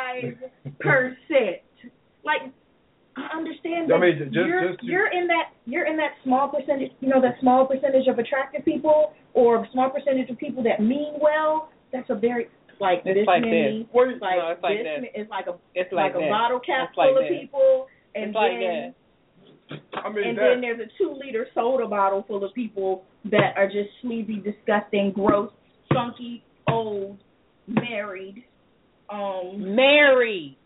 Like, I understand that. I mean, you're in that small percentage, that small percentage of attractive people, or small percentage of people that mean well. That's a very it's like many. It's like a bottle cap full of people, and then then there's a 2-liter soda bottle full of people that are just sleazy, disgusting, gross, funky, old, married. Married.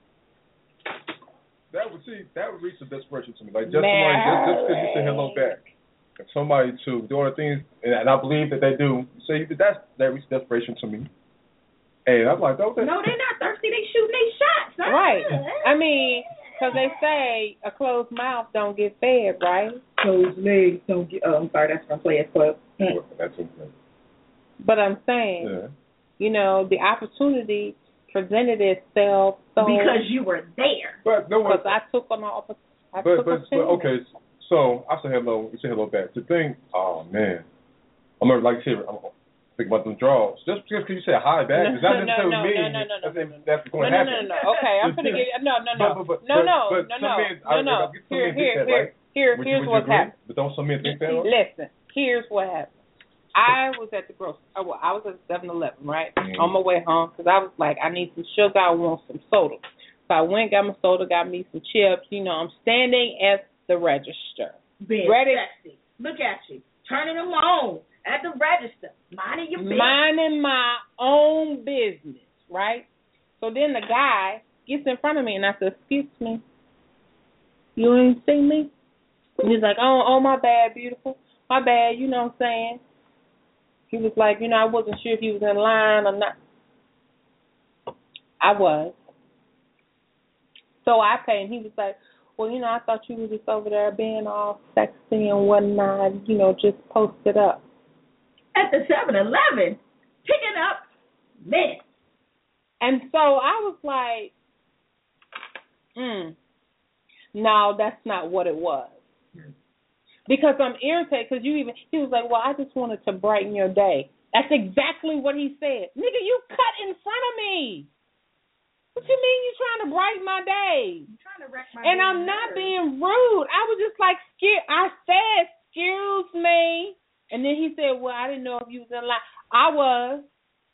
That would reach a desperation to me. Like just because you say hello back, if somebody to do other things, and I believe that they do. Say that reaches desperation to me. And I'm like, no, they're not thirsty. They shooting their shots. Right. I mean, because they say a closed mouth don't get fed, right? Closed legs don't get. Oh, I'm sorry, that's from Players Club. That's okay. But I'm saying, the opportunity presented itself. So because you were there. But no one. Because I took an opportunity. But okay, so I say hello. You say hello back. The thing, oh man, I'm like, the think about them draws. Just because you say high back, does that necessarily mean that's going to happen? No. Okay, I'm gonna get Here's what's happening. But don't some men think that? Listen, here's what happened. I was at the grocery. I was at 7-Eleven, right, on my way home because I was like, I need some sugar. I want some soda. So I went, got my soda, got me some chips. You know, I'm standing at the register. Being sexy. Look at you, turning them on at the register, minding your business. Minding my own business, right? So then the guy gets in front of me, and I said, "Excuse me, you ain't see me?" And he's like, "Oh, my bad, beautiful. My bad." You know what I'm saying? He was like, I wasn't sure if he was in line or not. I was. So I paid, and he was like, well, I thought you were just over there being all sexy and whatnot, just posted up. At the 7-Eleven, picking up men. And so I was like, no, that's not what it was. Because I'm irritated because he was like, well, I just wanted to brighten your day. That's exactly what he said. Nigga, you cut in front of me. What you mean you trying to brighten my day? I'm trying to wreck my and I'm not being rude. I was just like, I said, excuse me. And then he said, well, I didn't know if you was in line. I was.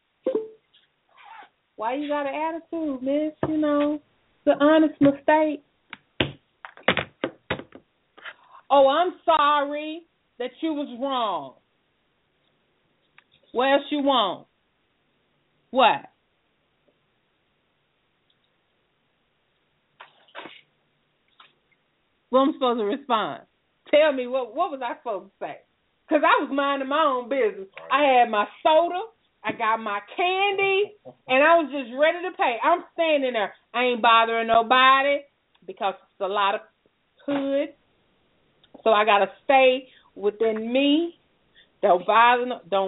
Why you got an attitude, miss? It's an honest mistake. Oh, I'm sorry that you was wrong. What else you want? What? What am I supposed to respond? Tell me, what was I supposed to say? Because I was minding my own business. I had my soda, I got my candy, and I was just ready to pay. I'm standing there. I ain't bothering nobody because it's a lot of hood. So I got to stay within me. Don't bother,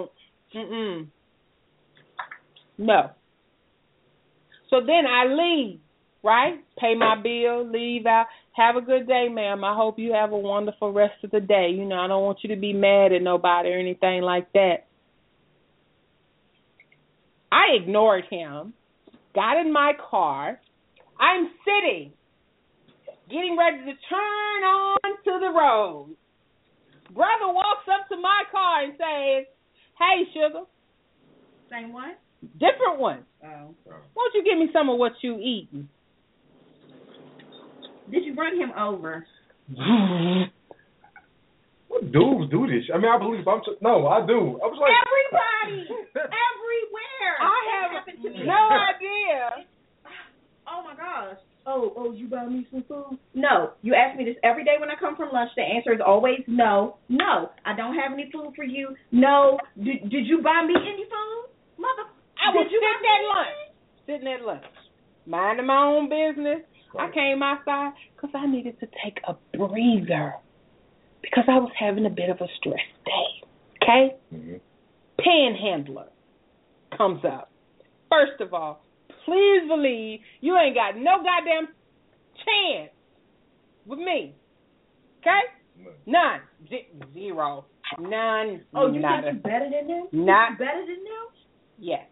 no. So then I leave, right? Pay my bill, leave out. Have a good day, ma'am. I hope you have a wonderful rest of the day. I don't want you to be mad at nobody or anything like that. I ignored him, got in my car. I'm sitting, getting ready to turn on to the road. Brother walks up to my car and says, hey, sugar. Same one? Different one. Oh. Won't you give me some of what you eating? Did you bring him over? What dudes do this? I mean, I believe no, I do. I was like everybody, everywhere. I have no idea. Oh my gosh. Oh, you buy me some food? No. You ask me this every day when I come from lunch. The answer is always no. No. I don't have any food for you. No. Did you buy me any food? I was sitting at lunch, minding my own business. I came outside because I needed to take a breather because I was having a bit of a stress day. Okay? Mm-hmm. Panhandler comes up. First of all, please believe you ain't got no goddamn chance with me. Okay? None. Zero. None. Oh, you think you're better than them? Not better than them? Yes.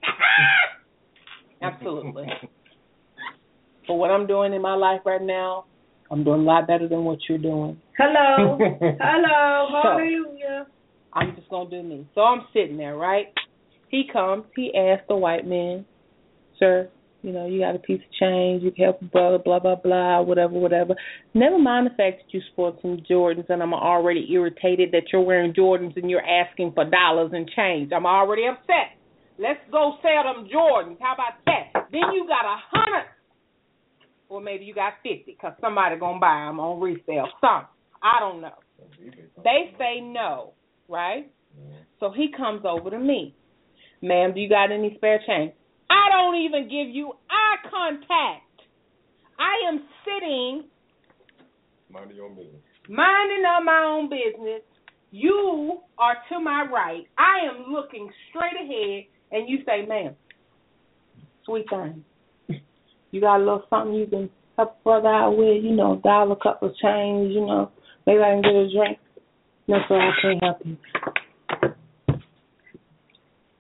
Absolutely. For what I'm doing in my life right now, I'm doing a lot better than what you're doing. Hello. Hallelujah. I'm just going to do me. So I'm sitting there, right? He comes. He asks the white man, sir, you got a piece of change. You can help a brother, blah, blah, blah, whatever. Never mind the fact that you sport some Jordans and I'm already irritated that you're wearing Jordans and you're asking for dollars and change. I'm already upset. Let's go sell them Jordans. How about that? Then you got 100. Or maybe you got 50 because somebody going to buy them on resale. Some. I don't know. They say no, right? So he comes over to me. Ma'am, do you got any spare change? I don't even give you eye contact. I am sitting. Minding your own business. Minding of my own business. You are to my right. I am looking straight ahead, and you say, ma'am, sweet thing. You got a little something you can help a brother out with, $1, a couple of change, maybe I can get a drink. No, sir, I can't help you.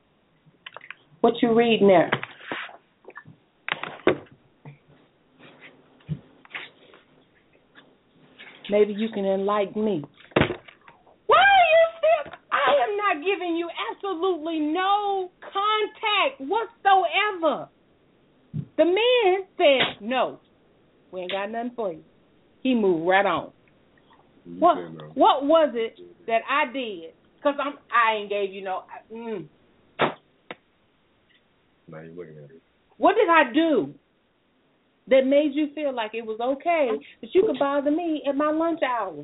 What you reading there? Maybe you can enlighten me. Why are you still? I am not giving you absolutely no contact whatsoever. The man said, no, we ain't got nothing for you. He moved right on. What was it that I did? Because I ain't gave you no. Now you're looking at it. What did I do that made you feel like it was okay that you could bother me at my lunch hour?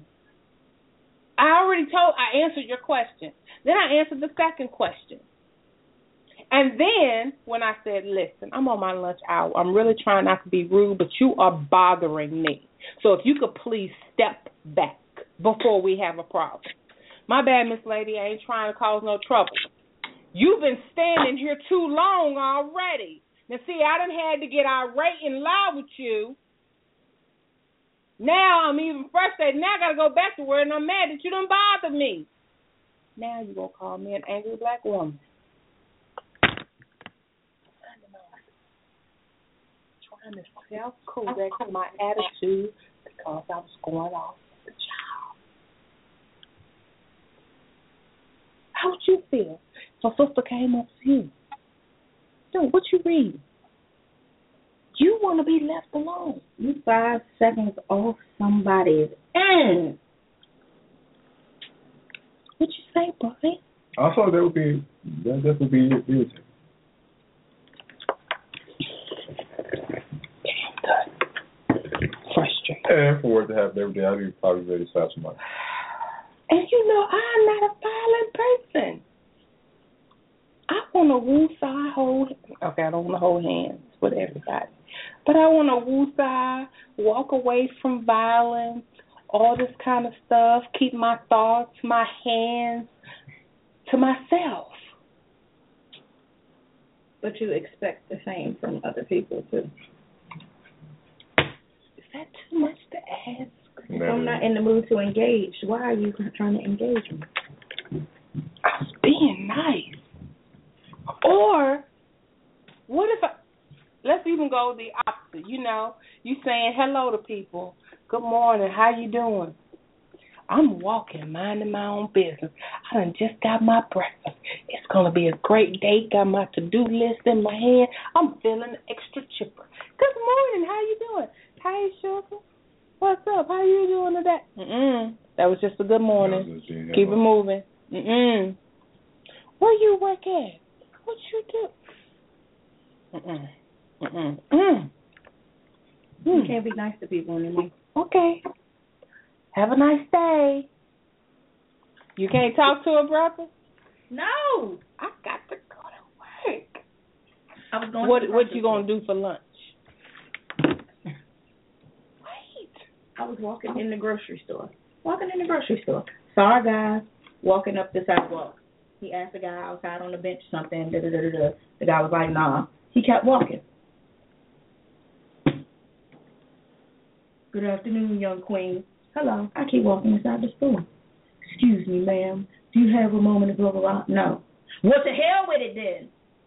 I answered your question. Then I answered the second question. And then when I said, listen, I'm on my lunch hour. I'm really trying not to be rude, but you are bothering me. So if you could please step back before we have a problem. My bad, Miss Lady. I ain't trying to cause no trouble. You've been standing here too long already. Now, see, I done had to get irate and loud with you. Now I'm even frustrated. Now I got to go back to where and I'm mad that you done bothered me. Now you're going to call me an angry black woman. Trying to self-correct my attitude because I was going off the job. How would you feel if a sister came up to you? Dude, what you read? You want to be left alone. You 5 seconds off somebody's end. What you say, buddy? I thought that would be irritating. Frustrating. And for it to happen every day, I'd be probably ready to slap somebody. And you know, I'm not a violent person. I want to woo-side I don't want to hold hands with everybody. But I want to woo-side, walk away from violence, all this kind of stuff, keep my thoughts, my hands to myself. But you expect the same from other people, too. Is that too much to ask? If I'm not in the mood to engage, why are you trying to engage me? I was being nice. Or what if let's even go the opposite. You know, you saying hello to people. Good morning. How you doing? I'm walking, minding my own business. I done just got my breakfast. It's going to be a great day. Got my to-do list in my hand. I'm feeling extra chipper. Good morning. How you doing? Hey, sugar. What's up? How you doing today? That was just a good morning. Keep it moving. Where you work at? What you do? You can't be nice to people anymore. Okay. Have a nice day. You can't talk to a brother? No. I got to go to work. I was going. What you gonna do for lunch? Wait. I was walking in the grocery store. Saw a guy walking up the sidewalk. He asked the guy outside on the bench something. The guy was like, nah. He kept walking. Good afternoon, young queen. Hello. I keep walking inside the store. Excuse me, ma'am. Do you have a moment to blah, blah, blah? No. What the hell with it then?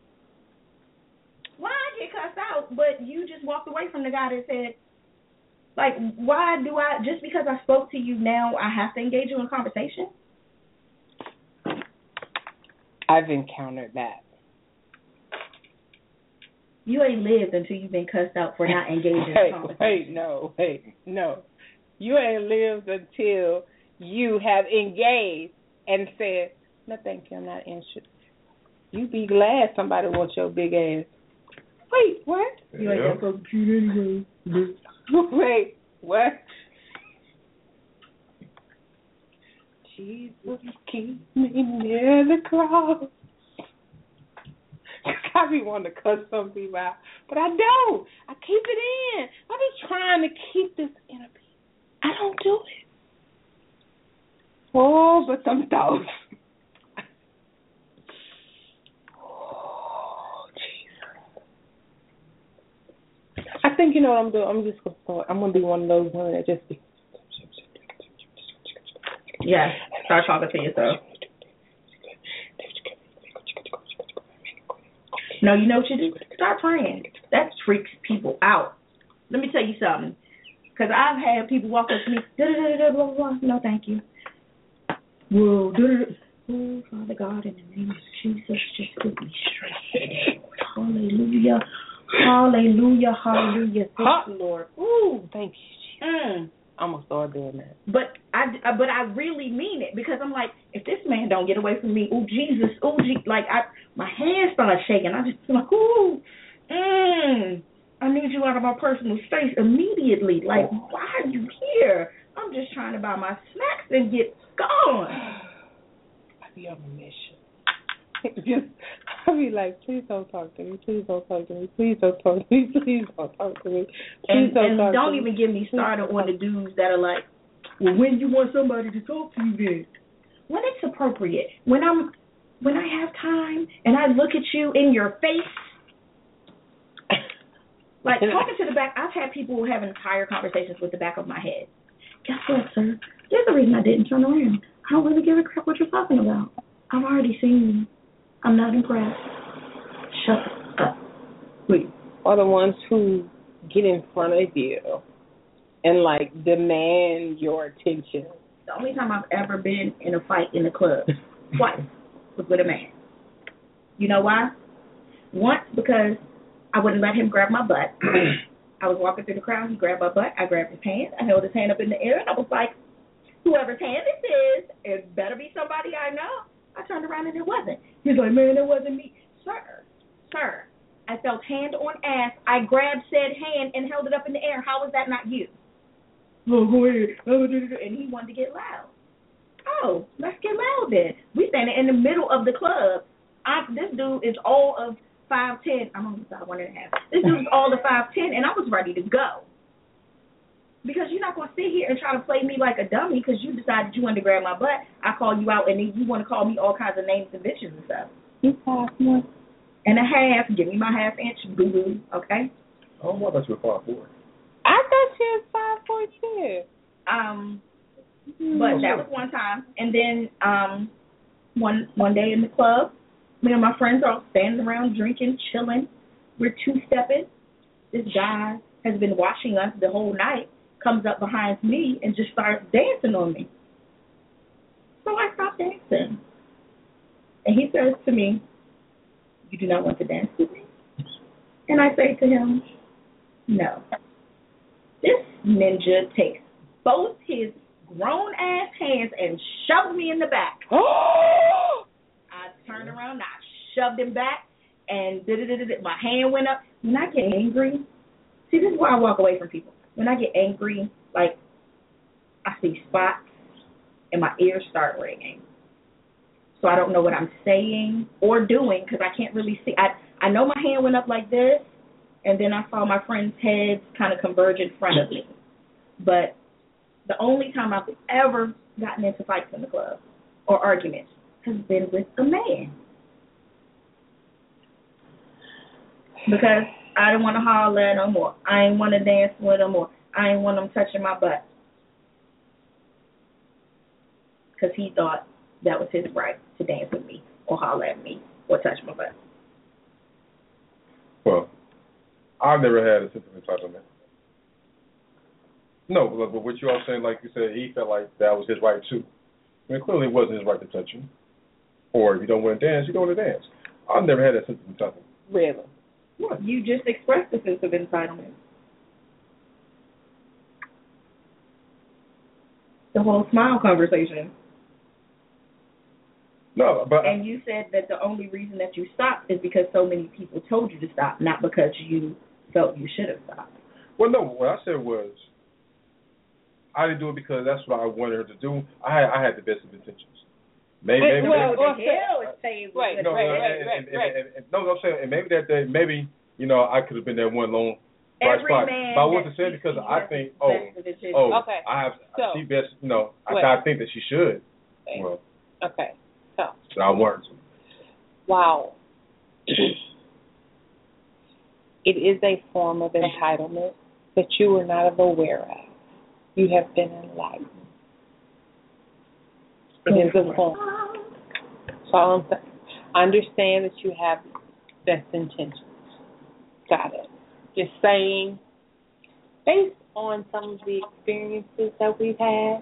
Why I get cussed out, but you just walked away from the guy that said, like, why do I, just because I spoke to you now, I have to engage you in conversation? I've encountered that. You ain't lived until you've been cussed out for not engaging in conversation. No. You ain't lived until you have engaged and said, no, thank you, I'm not interested. You be glad somebody wants your big ass. Wait, what? You ain't that fucking cute anyway. Wait, what? Jesus, keep me near the cross. I be wanting to cuss some people out, but I don't. I keep it in. I be trying to keep this in a piece. I don't do it. Oh, but some thoughts. Oh, Jesus. I think you know what I'm doing. I'm just going to start. I'm going to be one of those women that just be. Yeah, start talking to yourself. No, you know what you do? Start praying. That freaks people out. Let me tell you something. Because I've had people walk up to me, da-da-da-da, blah, blah, blah. No, thank you. Whoa, da-da-da. Oh, Father God, in the name of Jesus, just give me strength. Hallelujah. Hallelujah. Hallelujah. Thank you, Lord. Ooh. Thank you, Jesus. I almost started doing that. But I really mean it, because I'm like, if this man don't get away from me, oh Jesus, oh like my hands start shaking. I just like, ooh, I need you out of my personal space immediately. Like, why are you here? I'm just trying to buy my snacks and get going. I be on a mission. I be like, please don't talk to me. Please don't talk to me. Please don't talk to me. Please don't talk to me. And don't even get me started on the dudes that are like, well, when you want somebody to talk to you then? When it's appropriate. When I have time and I look at you in your face. Like, talking to the back, I've had people have entire conversations with the back of my head. Guess what, sir? There's a reason I didn't turn around. I don't really give a crap what you're talking about. I've already seen you. I'm not impressed. Shut up. Wait. Are the ones who get in front of you and, like, demand your attention. The only time I've ever been in a fight in a club, twice, was with a man. You know why? Once, because I wouldn't let him grab my butt. I was walking through the crowd. He grabbed my butt. I grabbed his hand. I held his hand up in the air, and I was like, whoever's hand this is, it better be somebody I know. I turned around, and it wasn't. He's like, man, it wasn't me. Sir, I felt hand on ass. I grabbed said hand and held it up in the air. How was that not you? Oh, go ahead. And he wanted to get loud. Oh, let's get loud then. We standing in the middle of the club. This dude is all of 5'10". I'm on the side 1.5. This dude is all of 5'10", and I was ready to go. Because you're not going to sit here and try to play me like a dummy because you decided you wanted to grab my butt. I call you out, and then you want to call me all kinds of names and bitches and stuff. He's 5'1.5". Give me my half-inch, boo-boo, okay? Oh, I thought you were 5'4". I thought she was 5'4" But that was one time. And then one day in the club, me and my friends are all standing around drinking, chilling. We're two-stepping. This guy has been watching us the whole night, comes up behind me and just starts dancing on me. So I stopped dancing. And he says to me, you do not want to dance with me? And I say to him, no. This ninja takes both his grown-ass hands and shoves me in the back. I turned around, I shoved him back, and my hand went up. When I get angry, see, this is why I walk away from people. When I get angry, like, I see spots, and my ears start ringing. So I don't know what I'm saying or doing because I can't really see. I know my hand went up like this, and then I saw my friend's heads kind of converge in front of me. But the only time I've ever gotten into fights in the club or arguments has been with a man. Because I didn't want to holler no more. I didn't want to dance with him more. I didn't want him touching my butt. Because he thought that was his right to dance with me or holler at me or touch my butt. Well, I've never had a sense of entitlement. No, but what you all saying, like you said, he felt like that was his right too. I mean, clearly it wasn't his right to touch you. Or if you don't want to dance, you don't want to dance. I've never had that sense of entitlement. Really? What? You just expressed a sense of entitlement. The whole smile conversation. No, but... And you said that the only reason that you stopped is because so many people told you to stop, not because you felt you should have stopped. Well, no, what I said was, I didn't do it because that's what I wanted her to do. I had the best of intentions. Maybe what the hell is saying? Right. No, I'm saying, and maybe that day, maybe, you know, I could have been that one lone bright spot. But I wasn't saying because I think, okay. she best, you know, I think that she should. Okay. Well, okay. So. But I weren't. Wow. It is a form of entitlement that you were not aware of. You have been enlightened. It is a form. So I understand that you have best intentions. Got it. Just saying, based on some of the experiences that we've had,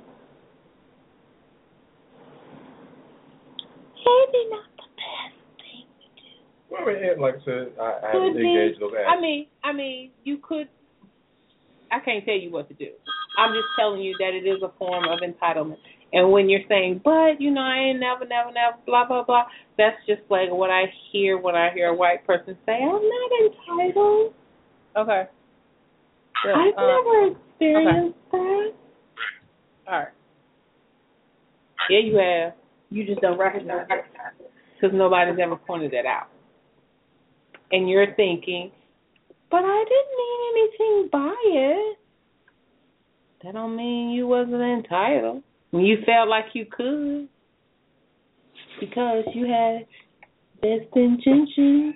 maybe not the best thing to do. Well, I mean, like I said, I haven't engaged those acts. I mean, you could. I can't tell you what to do. I'm just telling you that it is a form of entitlement. And when you're saying, but, you know, I ain't never, blah, blah, blah, that's just like what I hear when I hear a white person say, I'm not entitled. Okay. So, I've never experienced that. All right. Yeah, you have. You just don't recognize it. Because nobody's ever pointed that out. And you're thinking, but I didn't mean anything by it. That don't mean you wasn't entitled. When you felt like you could. Because you had best intentions.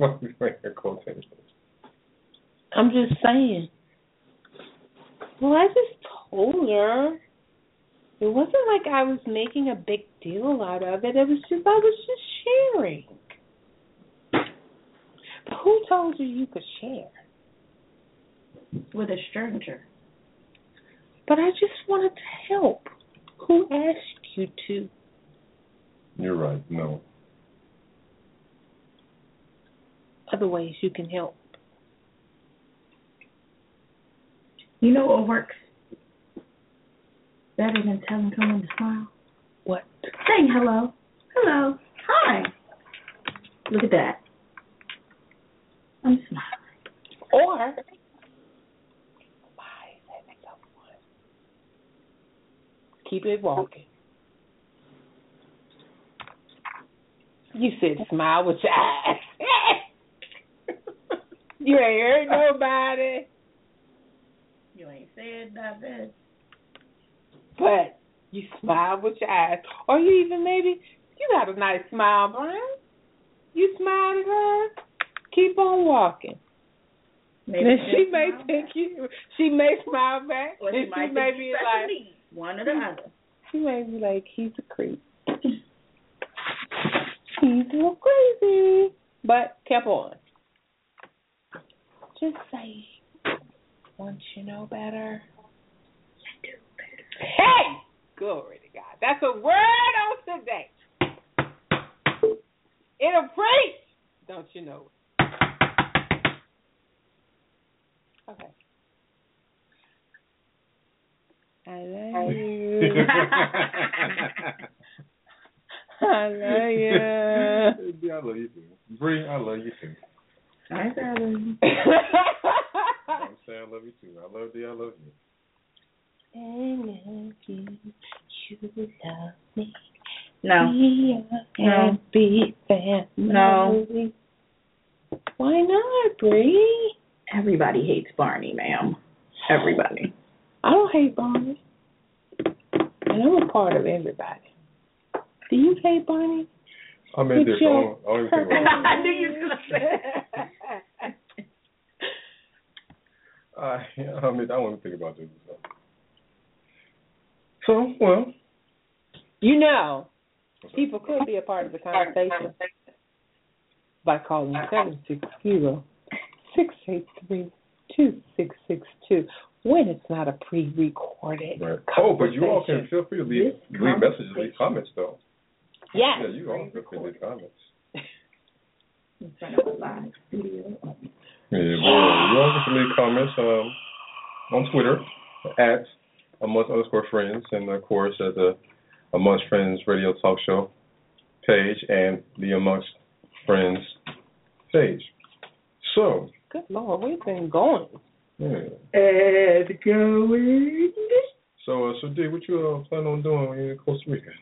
I'm just saying. Well, I just told her. It wasn't like I was making a big deal out of it. I was just sharing. But who told you you could share? With a stranger. But I just wanted to help. Who asked you to? You're right. No. Other ways you can help. You know what works better than telling someone to smile? What? Saying hello. Hello. Hi. Look at that. I'm smiling. Or keep it walking. You said smile with your eyes. You ain't hurt nobody. You ain't said nothing. But you smile with your eyes. Or you even maybe, you got a nice smile, Brian. You smile at her. Keep on walking. Maybe she may think you. She may smile back. Or she might may be like me. One or the other. She may be like, he's a creep. He's a little crazy. But kept on. Just say, once you know better, you do better. Hey! Glory to God. That's a word on today. It'll preach. Don't you know it? Okay. I love you. I love you. I love you too. Bree, I love you too. I love you. I'm saying I love you too. I love you. I love you. I love you. You love me. No. We are happy family. No. Why not, Bree? Everybody hates Barney, ma'am. Everybody. I don't hate Barney. And I'm a part of everybody. Do you hate Barney? I mean, I don't even think about it. I knew you were going to say I mean, I don't even think about this. So, well. You know, people could be a part of the conversation by calling 760-683-2662 when it's not a pre-recorded right. Oh, but you all can feel free to leave messages, leave comments, though. Yes. Yeah, you all can leave comments. in front of a live studio. Yeah, you all can leave comments on Twitter at @amongst_friends, and of course at the Amongst Friends Radio Talk Show page and the Amongst Friends page. So. Good Lord, we've been going. Yeah. And going. So D, what you plan on doing when you're in Costa Rica?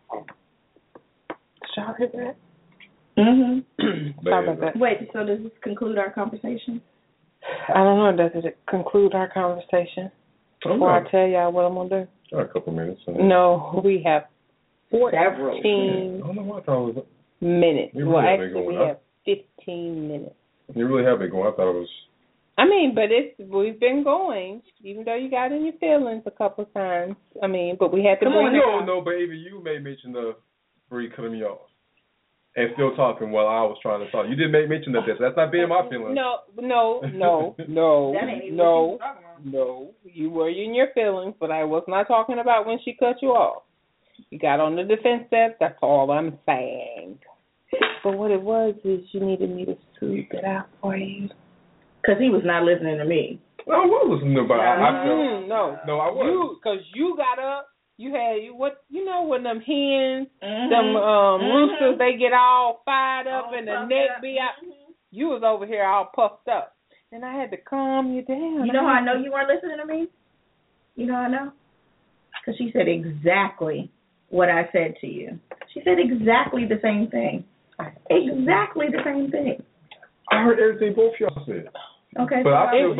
Sorry about that. Sorry about that. Wait, so does this conclude our conversation? I don't know. Does it conclude our conversation? Before I tell y'all what I'm going to do? A couple minutes. No, we have 14 I don't know what I thought it was. minutes. Really well, actually, we have 15 minutes. You really have been going. I thought it was. I mean, but we've been going, even though you got in your feelings a couple of times. I mean, but we had to bring it up. No, baby, you may mention the Bree cutting me off. and still talking while I was trying to talk. You didn't make mention of this. That's not being my feelings. No. That ain't even what you was talking about. No. You were in your feelings, but I was not talking about when she cut you off. You got on the defensive. That's all I'm saying. But what it was is you needed me to smooth it out for you. Because he was not listening to me. Well, I was listening to No, I wasn't. Because you got up. You had when them hens, them roosters, they get all fired up and the neck be out. You was over here all puffed up, and I had to calm you down. You know how I know you weren't listening to me? You know how I know? Because she said exactly what I said to you. She said exactly the same thing. Exactly the same thing. I heard everything both y'all said. Okay. But I still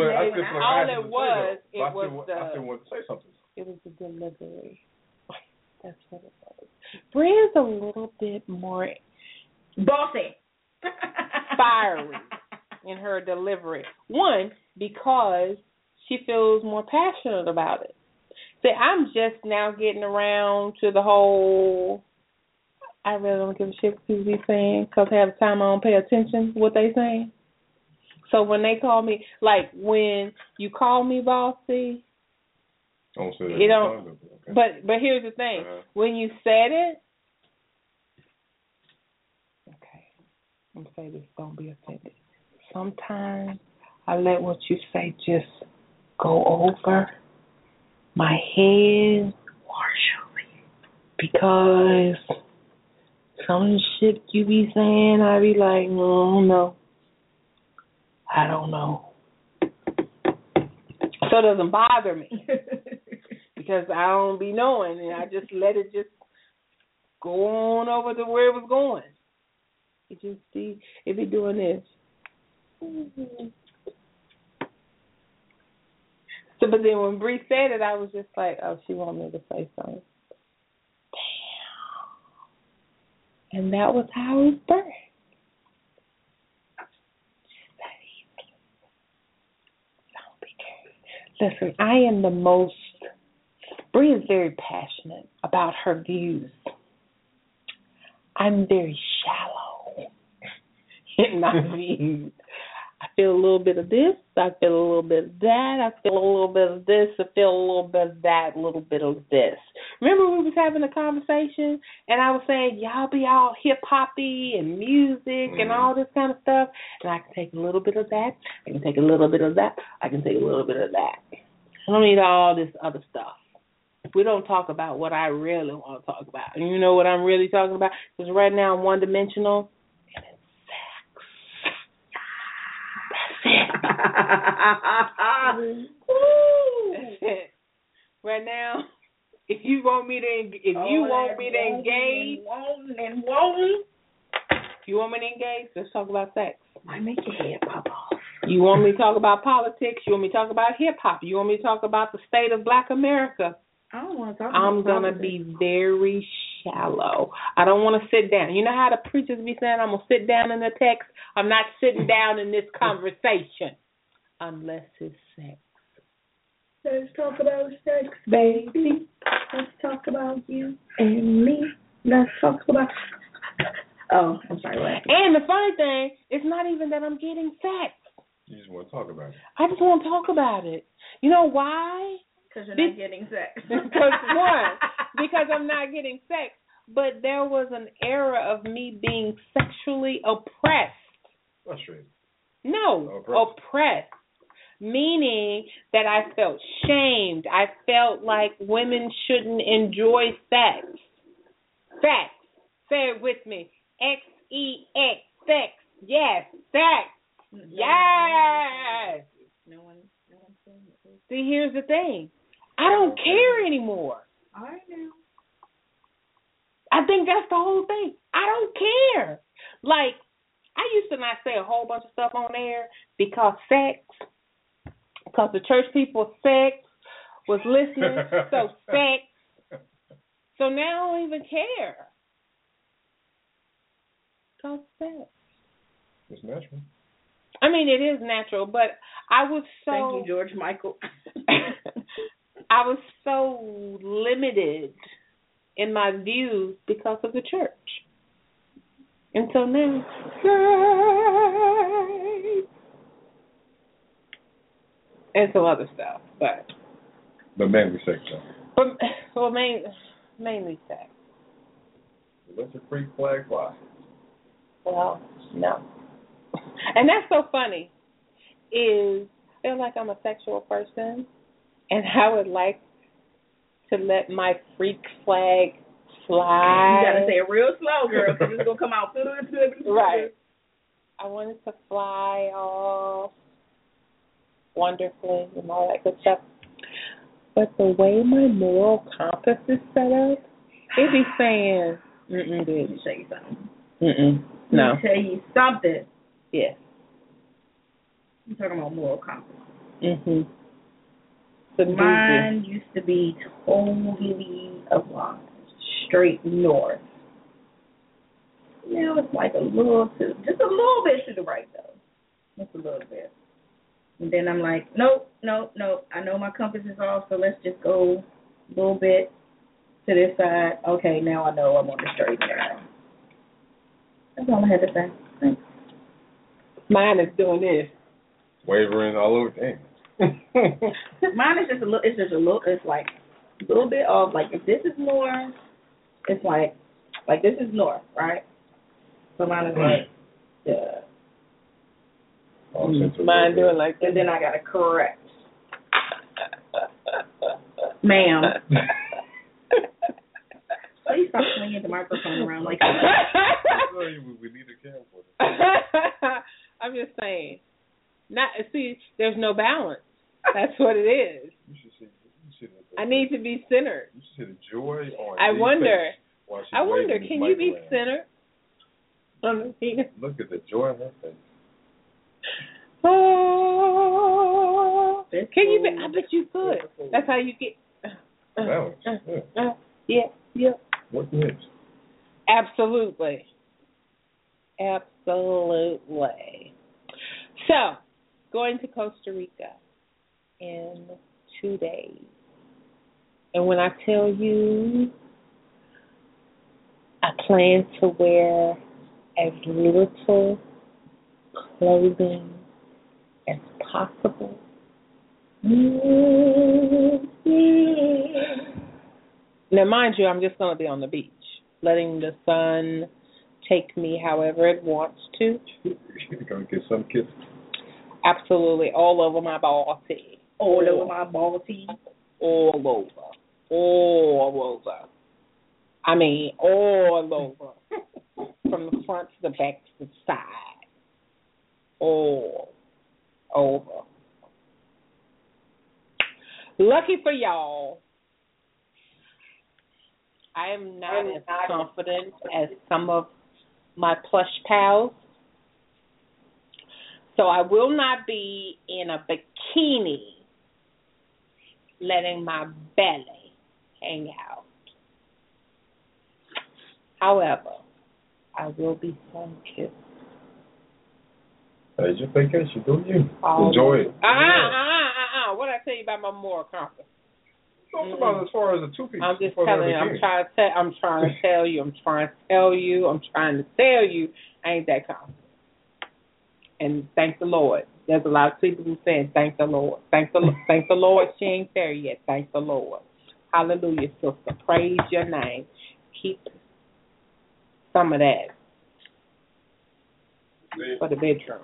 want to say something. It was the delivery. That's what it was. Bria's a little bit more bossy, fiery in her delivery. One, because she feels more passionate about it. See, I'm just now getting around to the whole, I really don't give a shit what people be saying because half the time I don't pay attention to what they saying. So when they call me, like when you call me bossy, don't say that. You don't. Okay. But here's the thing: when you said it, okay, I'm gonna say this. Don't be offended. Sometimes I let what you say just go over my head, because some of the shit you be saying, I be like, no, I don't know. So it doesn't bother me because I don't be knowing, and I just let it just go on over to where it was going. It be doing this. So, but then when Bree said it, I was just like, oh, she wanted me to say something. Damn. And that was how it was birthed. Listen, I am Bree is very passionate about her views. I'm very shallow in my views. I feel a little bit of this, I feel a little bit of that, I feel a little bit of this, I feel a little bit of that, a little bit of this. Remember we was having a conversation and I was saying, y'all be all hip-hoppy and music and all this kind of stuff, and I can take a little bit of that, I can take a little bit of that, I can take a little bit of that. I don't need all this other stuff. We don't talk about what I really want to talk about. And you know what I'm really talking about? Because right now I'm one-dimensional, and it's sex. That's it. Right now, if you want me to engage, if you want me to engage, let's talk about sex. I make your head pop off. You want me to talk about politics? You want me to talk about hip-hop? You want me to talk about the state of Black America? I don't want to talk about I'm going to be very shallow. I don't want to sit down. You know how the preachers be saying, I'm going to sit down in the text? I'm not sitting down in this conversation unless it's sex. Let's talk about sex, baby. Let's talk about you and me. Let's talk about... Oh, I'm sorry, what? And the funny thing, it's not even that I'm getting sex. You just want to talk about it. I just want to talk about it. You know why? Because you're not getting sex. Because I'm not getting sex. But there was an era of me being sexually oppressed. Frustrated. No, oppressed. Meaning that I felt shamed. I felt like women shouldn't enjoy sex. Sex. Say it with me. X-E-X. Sex. Yes. Sex. Yes. No one saying it. See, here's the thing. I don't care anymore. I know. I think that's the whole thing. I don't care. Like, I used to not say a whole bunch of stuff on air because the church people sex was listening, so sex. So now I don't even care. Because sex. It's natural. I mean, it is natural, but I was so... Thank you, George Michael. I was so limited in my views because of the church. And so now, and some other stuff, but mainly sex, though. Well, mainly sex. Let your freak flag fly. Well, no. And that's so funny. I feel like I'm a sexual person, and I would like to let my freak flag fly. You gotta say it real slow, girl, because it's gonna come out. Right. I want it to fly off wonderfully and all that good stuff. But the way my moral compass is set up, it be saying, bitch. Let me tell you something. No. Let me tell you something. Yes. I'm talking about moral compass. Mine used to be totally aligned, straight north. Now it's like just a little bit to the right, though. Just a little bit. And then I'm like, nope. I know my compass is off, so let's just go a little bit to this side. Okay, now I know I'm on the straight and narrow. That's all I had to say. Thanks. Mine is doing this. Wavering all over. Dang. Mine is just a little. It's like a little bit off. Like if this is north, it's like this is north, right? So mine is like, mine doing like this. And then I gotta correct, ma'am. Please stop swinging the microphone around like that. We need a camera for this. I'm just saying. There's no balance. That's what it is. You should see I need to be centered. You should see the joy on I wonder, can you be around. centered? Look at the joy in her face. Oh, can you? I bet you could. That's how you get. Balance. Yeah. What's next? Absolutely. So, going to Costa Rica in 2 days. And when I tell you, I plan to wear as little clothing as possible. Now, mind you, I'm just going to be on the beach, letting the sun take me however it wants to. You're going to get some kisses. Absolutely, all over my body. All over my body. All over. I mean, all over. From the front to the back to the side. All over. Lucky for y'all, I am not as confident as some of my plush pals. So I will not be in a bikini letting my belly hang out. However, I will be sun-kissed. It's your vacation, do you? Enjoy it. What did I tell you about my moral compass? Talk about as far as the two people. I'm just telling you. I'm trying to tell you. I ain't that confident. And thank the Lord. There's a lot of people who saying, thank the Lord. Thank the Lord. She ain't there yet. Thank the Lord. Hallelujah, sister. Praise your name. Keep some of that for the bedroom.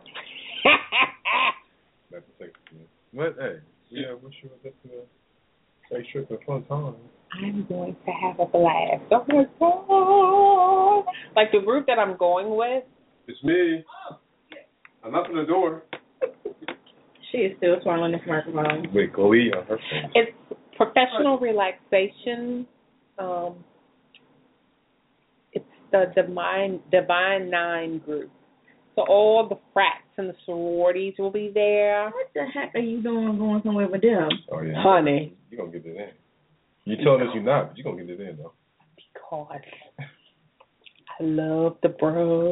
That's the second thing. But, hey, yeah, wish you a good trip and fun time. I'm going to have a blast. Oh, my God. Like the group that I'm going with. It's me. I'm up in the door. She is still swallowing this microphone. With glee on her face. It's professional relaxation. It's the Divine Nine group. So all the frats and the sororities will be there. What the heck are you doing going somewhere with them? Oh, yeah. Honey. You're going to get it in. You told us you're not, but you're going to get it in, though. Because I love the bros.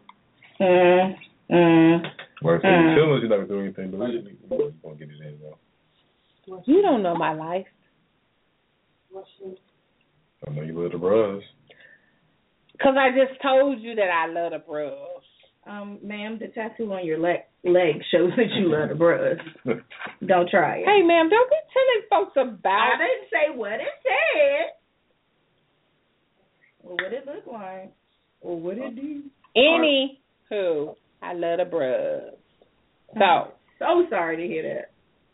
Well, so you tell us you're not going to do anything, but we're going to get it in, though. You don't know my life. I know you love the bros. Because I just told you that I love the brush. Ma'am, the tattoo on your leg shows that you love the brush. Don't try it. Hey, ma'am, don't be telling folks about I didn't say what it said. Or what it look like. Or what it do. Anywho, I love the brush. So sorry to hear that.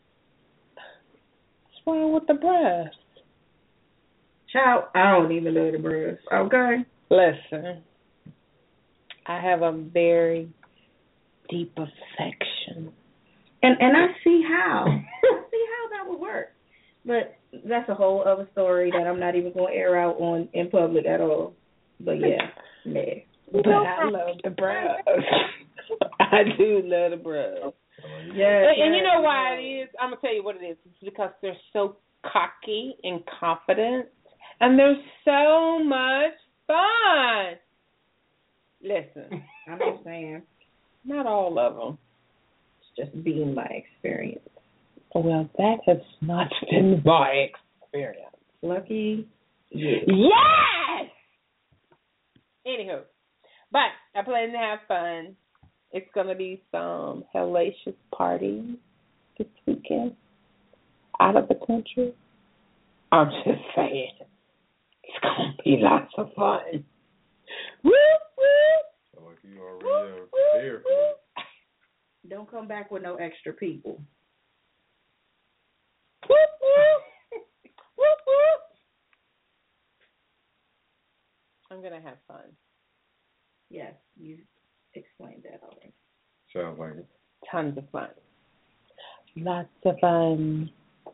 What's wrong with the brush? Child, I don't even love the brush. Okay? Listen, I have a very deep affection. And I see how. That would work. But that's a whole other story that I'm not even going to air out in public at all. But yeah. But I love the brush. I do love the brush. Yes, and you know why it is? I'm going to tell you what it is. It's because they're so cocky and confident. And they're so much fun. Listen. I'm just saying. Not all of them. It's just being my experience. Well, that has not been my experience. Lucky you. Yes! Anywho, but I plan to have fun. It's going to be some hellacious parties this weekend out of the country. I'm just saying. It's going to be lots of fun. Woo, woo! So like you already prepared for it. Don't come back with no extra people. Woo, woo! Woo, woo! I'm going to have fun. Yes, you explained that already. Sounds like it. Tons of fun. Lots of fun.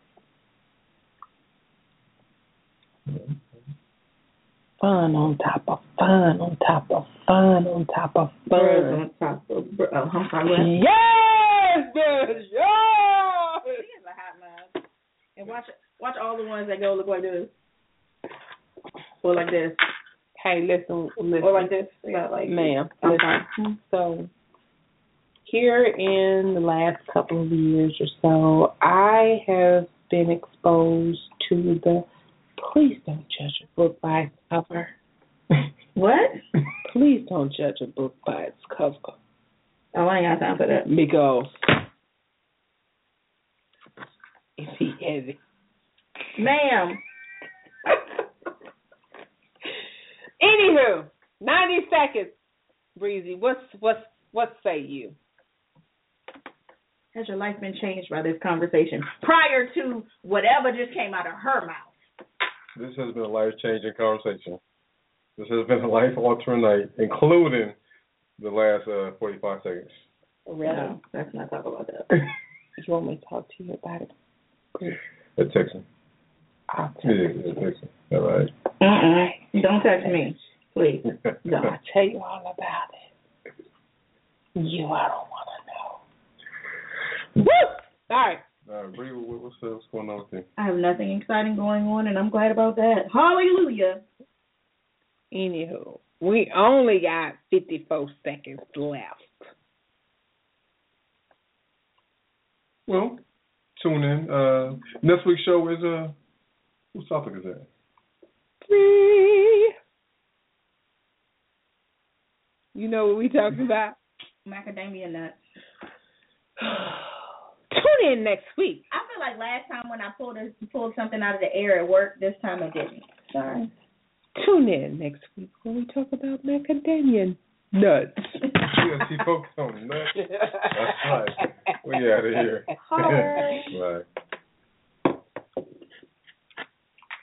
Fun on top of fun, on top of fun, on top of fun. On top of I'm sorry. Yes, bitch, yes. She has a hot mouth. And watch all the ones that go look like this, or like this. Hey, listen. Or like this. Yeah, like ma'am. Listen. So, here in the last couple of years or so, I have been exposed to the please don't judge a book by its cover. What? Please don't judge a book by its cover. Oh, I ain't got time for that. Because it's heavy. Ma'am. Anywho, 90 seconds. Breezy, what say you? Has your life been changed by this conversation prior to whatever just came out of her mouth? This has been a life-changing conversation. This has been a life-altering night, including the last 45 seconds. Really? No, let's not talk about that. You want me to talk to you about it? Let's text him. I'll text Yeah, text him. All right. Don't text me, please. No, I'll tell you all about it. I don't want to know. Woo! All right. Bree, what's going on with you? I have nothing exciting going on, and I'm glad about that. Hallelujah. Anywho, we only got 54 seconds left. Well, tune in. Next week's show is whose topic is that? You know what we talking about? Macadamia nuts. Tune in next week. I feel like last time when I pulled something out of the air at work, this time I didn't. Sorry. Tune in next week when we talk about macadamia nuts. Yeah, she focused on nuts. That's right. We out of here. Bye. Bye.